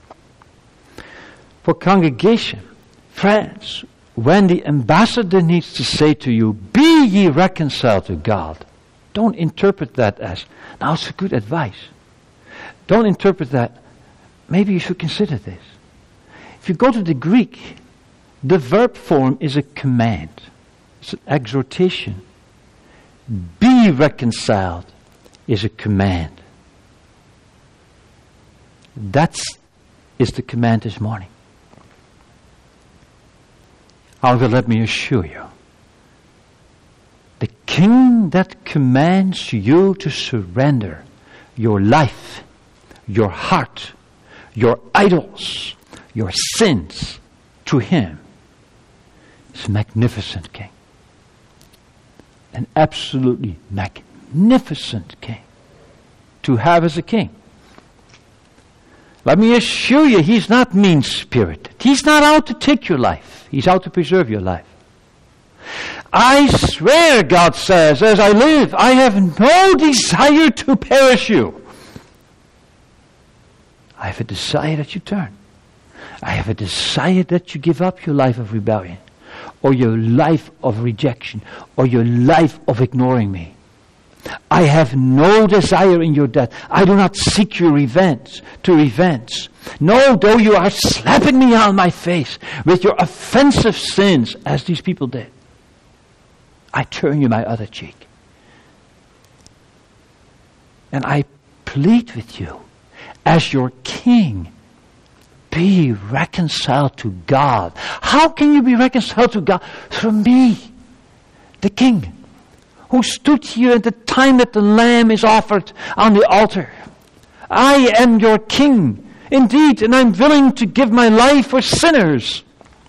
For congregation, friends, when the ambassador needs to say to you, be ye reconciled to God, don't interpret that as, now it's a good advice. Don't interpret that, maybe you should consider this. If you go to the Greek, the verb form is a command. It's an exhortation. Be reconciled is a command. That is the command this morning. However, let me assure you, the king that commands you to surrender your life, your heart, your idols, your sins to him is a magnificent king. An absolutely magnificent king to have as a king. Let me assure you, he's not mean-spirited. He's not out to take your life. He's out to preserve your life. I swear, God says, as I live, I have no desire to perish you. I have a desire that you turn. I have a desire that you give up your life of rebellion, or your life of rejection, or your life of ignoring me. I have no desire in your death. I do not seek your revenge. No, though you are slapping me on my face with your offensive sins, as these people did, I turn you my other cheek. And I plead with you, as your king, be reconciled to God. How can you be reconciled to God? Through me, the king, who stood here at the time that the lamb is offered on the altar. I am your king, indeed, and I'm willing to give my life for sinners.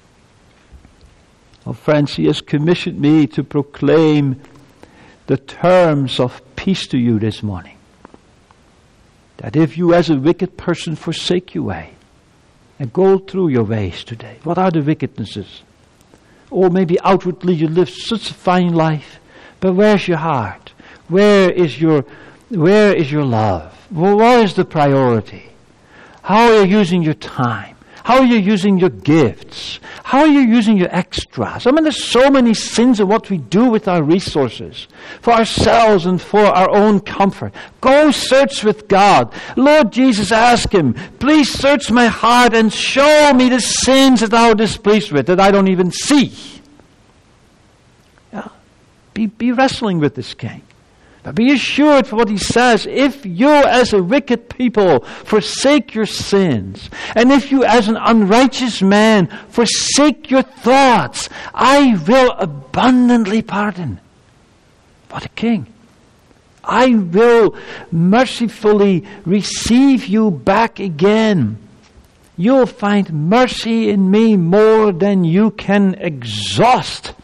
Oh, friends, he has commissioned me to proclaim the terms of peace to you this morning. That if you as a wicked person forsake your way and go through your ways today, what are the wickednesses? Or maybe outwardly you live such a fine life, but where's your heart? Where is your Where is your love? Well, what is the priority? How are you using your time? How are you using your gifts? How are you using your extras? I mean, there's so many sins in what we do with our resources, for ourselves and for our own comfort. Go search with God. Lord Jesus, ask Him, please search my heart and show me the sins that thou are displeased with, that I don't even see. Yeah. Be wrestling with this King. But be assured for what He says, if you as a wicked people forsake your sins, and if you as an unrighteous man forsake your thoughts, I will abundantly pardon. What a King. I will mercifully receive you back again. You'll find mercy in me more than you can exhaust.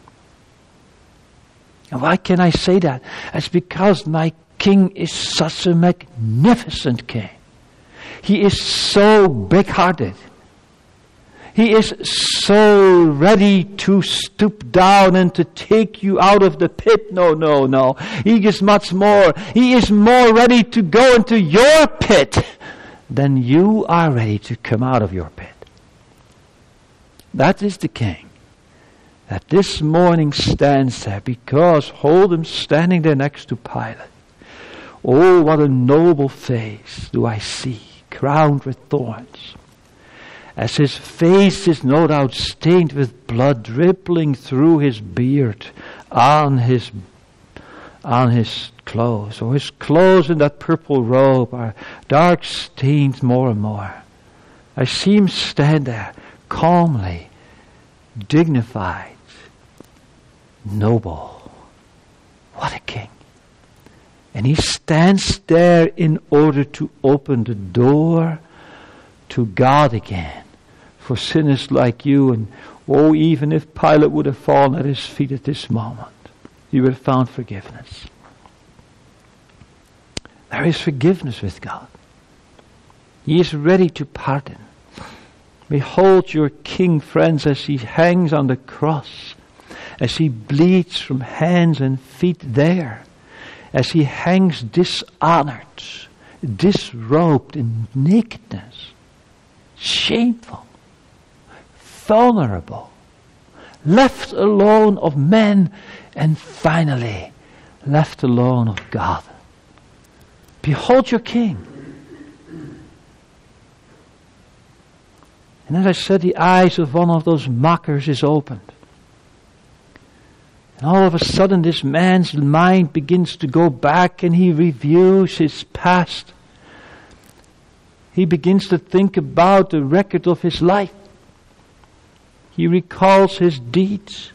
And why can I say that? It's because my King is such a magnificent King. He is so big-hearted. He is so ready to stoop down and to take you out of the pit. No. He is much more. He is more ready to go into your pit than you are ready to come out of your pit. That is the King that this morning stands there, because hold him standing there next to Pilate. Oh, what a noble face do I see, crowned with thorns, as his face is no doubt stained with blood dribbling through his beard on his clothes, or his clothes in that purple robe are dark stained more and more. I see him stand there calmly, dignified, noble. What a King. And he stands there in order to open the door to God again for sinners like you. And even if Pilate would have fallen at his feet at this moment, he would have found forgiveness. There is forgiveness with God. He is ready to pardon. Behold your King, friends, as he hangs on the cross, as he bleeds from hands and feet there, as he hangs dishonored, disrobed in nakedness, shameful, vulnerable, left alone of men, and finally left alone of God. Behold your King. And as I said, the eyes of one of those mockers is opened. And all of a sudden this man's mind begins to go back and he reviews his past. He begins to think about the record of his life. He recalls his deeds.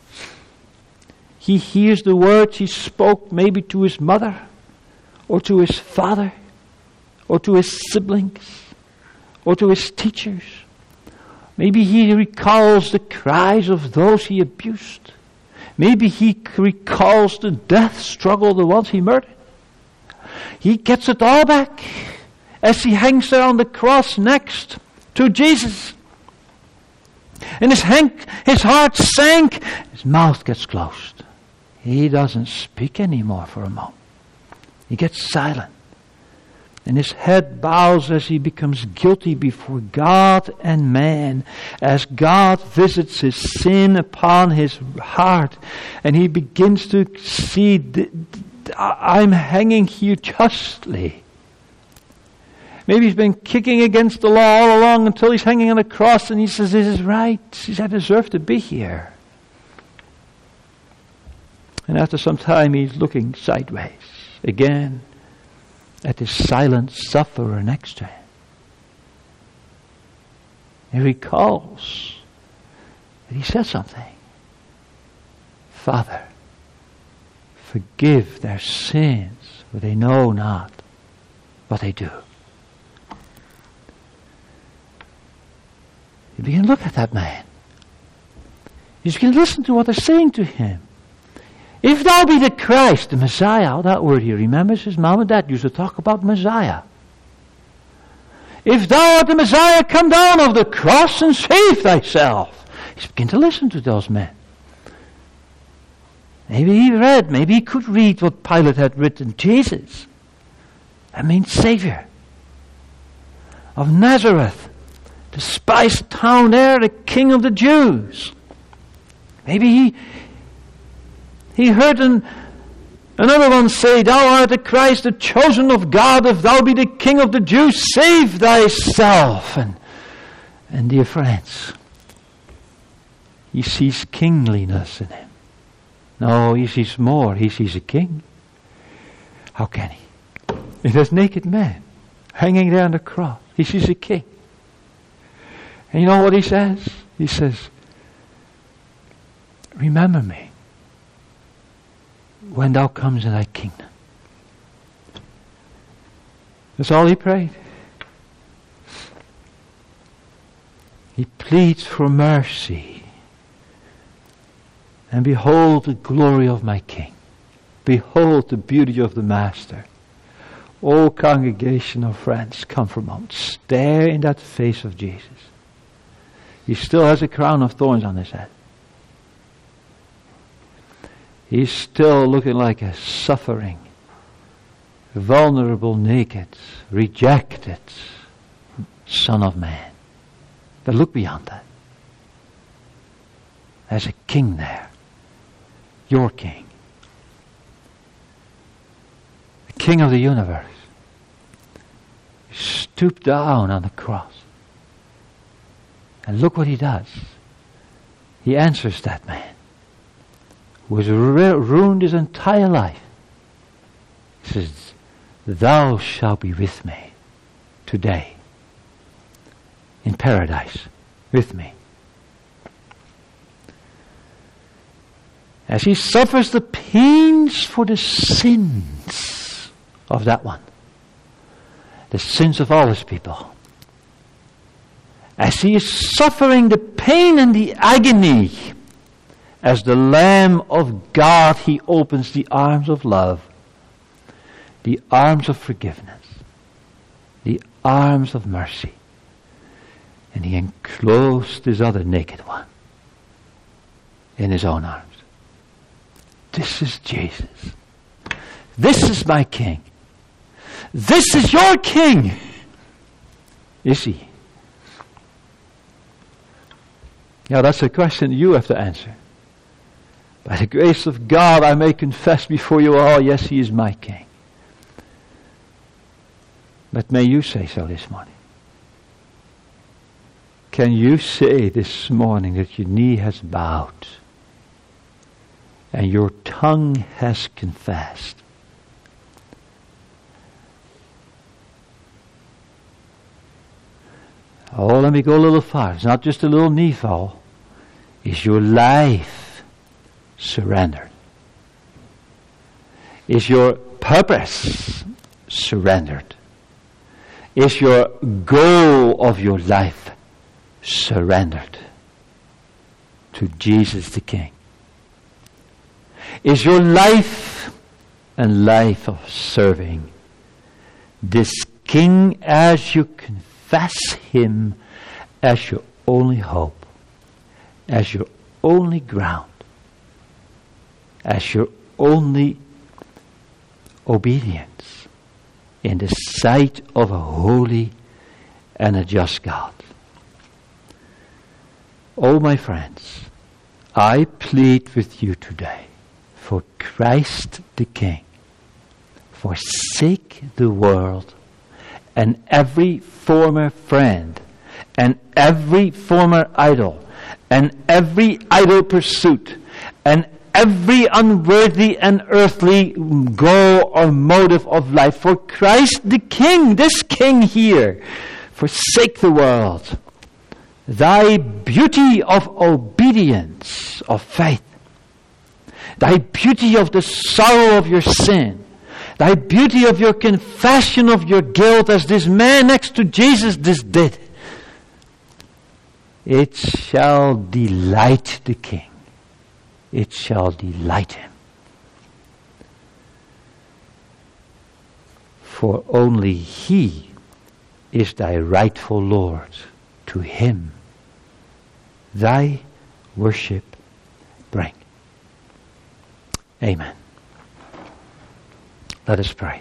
He hears the words he spoke maybe to his mother, or to his father, or to his siblings, or to his teachers. Maybe he recalls the cries of those he abused. Maybe he recalls the death struggle of the ones he murdered. He gets it all back as he hangs there on the cross next to Jesus. And his heart sank. His mouth gets closed. He doesn't speak anymore for a moment. He gets silent. And his head bows as he becomes guilty before God and man, as God visits his sin upon his heart. And he begins to see, I'm hanging here justly. Maybe he's been kicking against the law all along until he's hanging on a cross, and he says, this is right. He says, I deserve to be here. And after some time he's looking sideways again at this silent sufferer next to him. He recalls that he said something. Father, forgive their sins, for they know not what they do. You begin to look at that man. You begin to listen to what they're saying to him. If thou be the Christ, the Messiah, that word he remembers, his mom and dad used to talk about Messiah. If thou art the Messiah, come down off the cross and save thyself. He's beginning to listen to those men. Maybe he could read what Pilate had written. Jesus, I mean Savior of Nazareth, the spice town there, the King of the Jews. Maybe he heard another one say, Thou art the Christ, the chosen of God. If thou be the King of the Jews, save thyself. And dear friends, he sees kingliness in him. No, he sees more. He sees a king. How can he? In this naked man hanging there on the cross, he sees a king. And you know what he says? He says, remember me when thou comes in thy kingdom. That's all he prayed. He pleads for mercy. And behold the glory of my King. Behold the beauty of the Master. O congregation of friends, come for a moment. Stare in that face of Jesus. He still has a crown of thorns on his head. He's still looking like a suffering, vulnerable, naked, rejected Son of Man. But look beyond that. There's a king there. Your king. The King of the universe. He stooped down on the cross. And look what he does. He answers that man who has ruined his entire life. He says, Thou shalt be with me today in paradise with me. As he suffers the pains for the sins of that one, the sins of all his people, as he is suffering the pain and the agony, as the Lamb of God, he opens the arms of love, the arms of forgiveness, the arms of mercy, and he enclosed this other naked one in his own arms. This is Jesus. This is my King. This is your King. Is he? Now that's a question you have to answer. By the grace of God, I may confess before you all, yes, he is my King. But may you say so this morning. Can you say this morning that your knee has bowed and your tongue has confessed? Oh, let me go a little far. It's not just a little knee fall. Is your life surrendered? Is your purpose surrendered? Is your goal of your life surrendered to Jesus the King? Is your life a life of serving this King as you confess him as your only hope, as your only ground, as your only obedience in the sight of a holy and a just God? Oh, my friends, I plead with you today for Christ the King. Forsake the world and every former friend and every former idol and every idle pursuit and every unworthy and earthly goal or motive of life. For Christ the King, this King here, forsake the world. Thy beauty of obedience, of faith, thy beauty of the sorrow of your sin, thy beauty of your confession of your guilt, as this man next to Jesus this did, it shall delight the King. It shall delight him. For only he is thy rightful Lord. To him thy worship bring. Amen. Let us pray.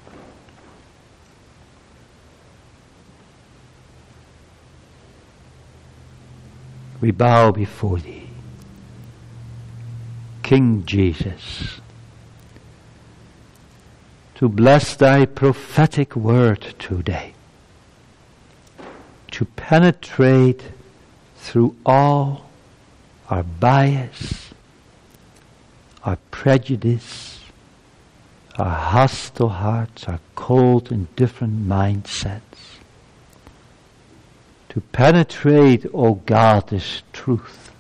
We bow before Thee, King Jesus, to bless Thy prophetic word today, to penetrate through all our bias, our prejudice, our hostile hearts, our cold, indifferent mindsets. To penetrate, O God, this truth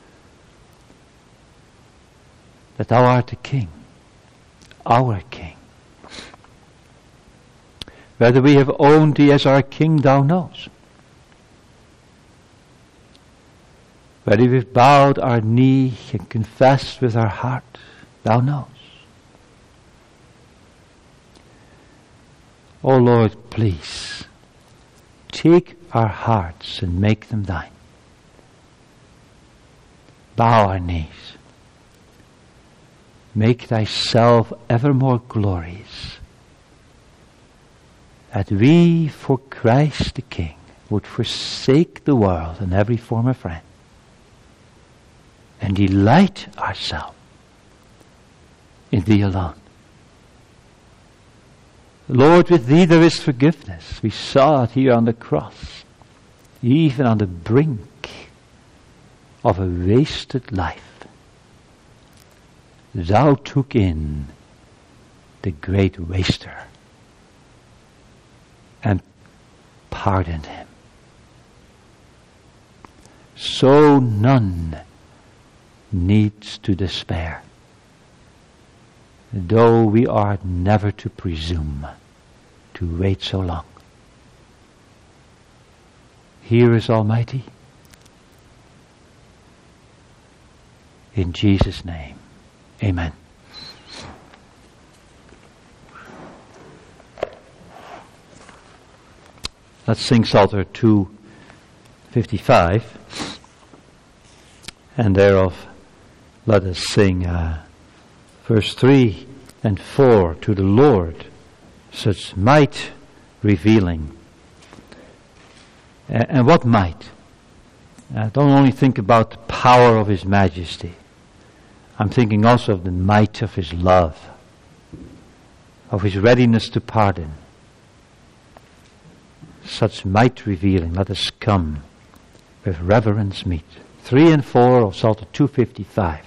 that Thou art the King, our King. Whether we have owned Thee as our King, Thou knows. Whether we've bowed our knee and confessed with our heart, Thou knows. O Lord, please, take our hearts and make them Thine. Bow our knees. Make Thyself ever more glorious, that we, for Christ the King, would forsake the world and every former friend, and delight ourselves in Thee alone. Lord, with Thee there is forgiveness. We saw it here on the cross, even on the brink of a wasted life. Thou took in the great waster and pardoned him. So none needs to despair, though we are never to presume to wait so long. Hear us, Almighty. In Jesus' name, amen. Let's sing Psalter 255, and thereof let us sing verse 3 and 4, to the Lord, such might revealing. And what might? Don't only think about the power of His majesty. I'm thinking also of the might of His love, of His readiness to pardon. Such might revealing. Let us come with reverence meet. 3 and 4 of Psalter 255.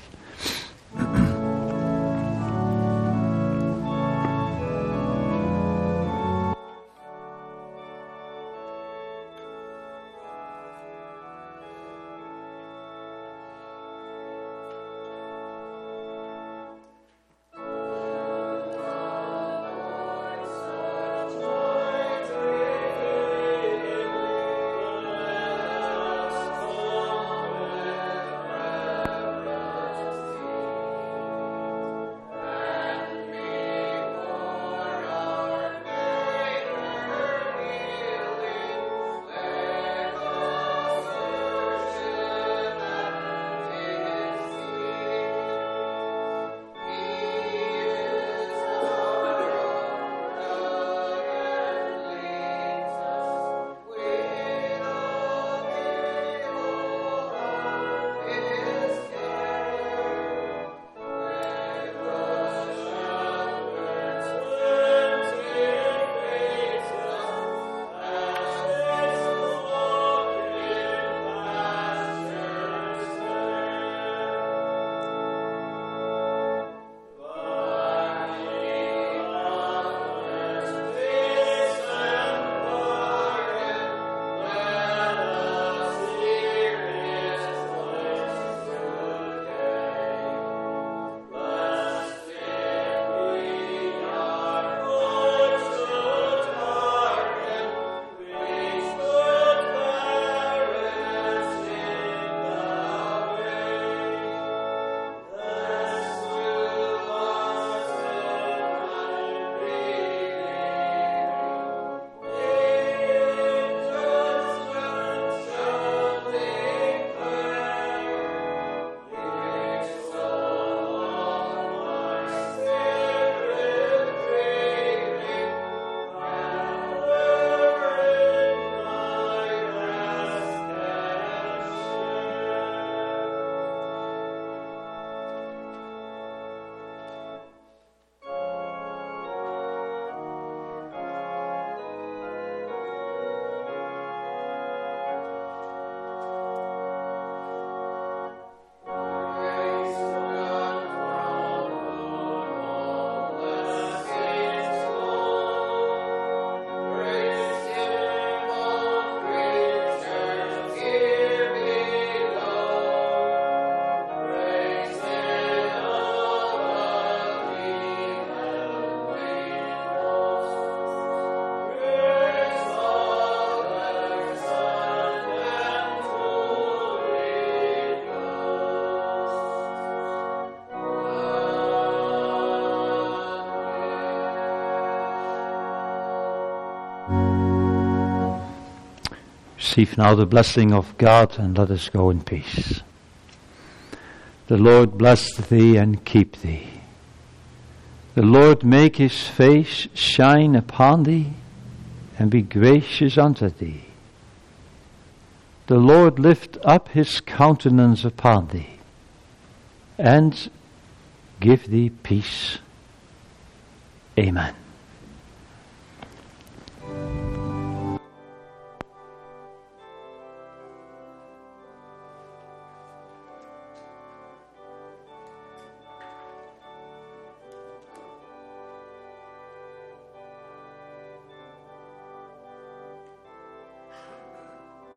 Receive now the blessing of God, and let us go in peace. The Lord bless thee and keep thee. The Lord make his face shine upon thee and be gracious unto thee. The Lord lift up his countenance upon thee and give thee peace. Amen.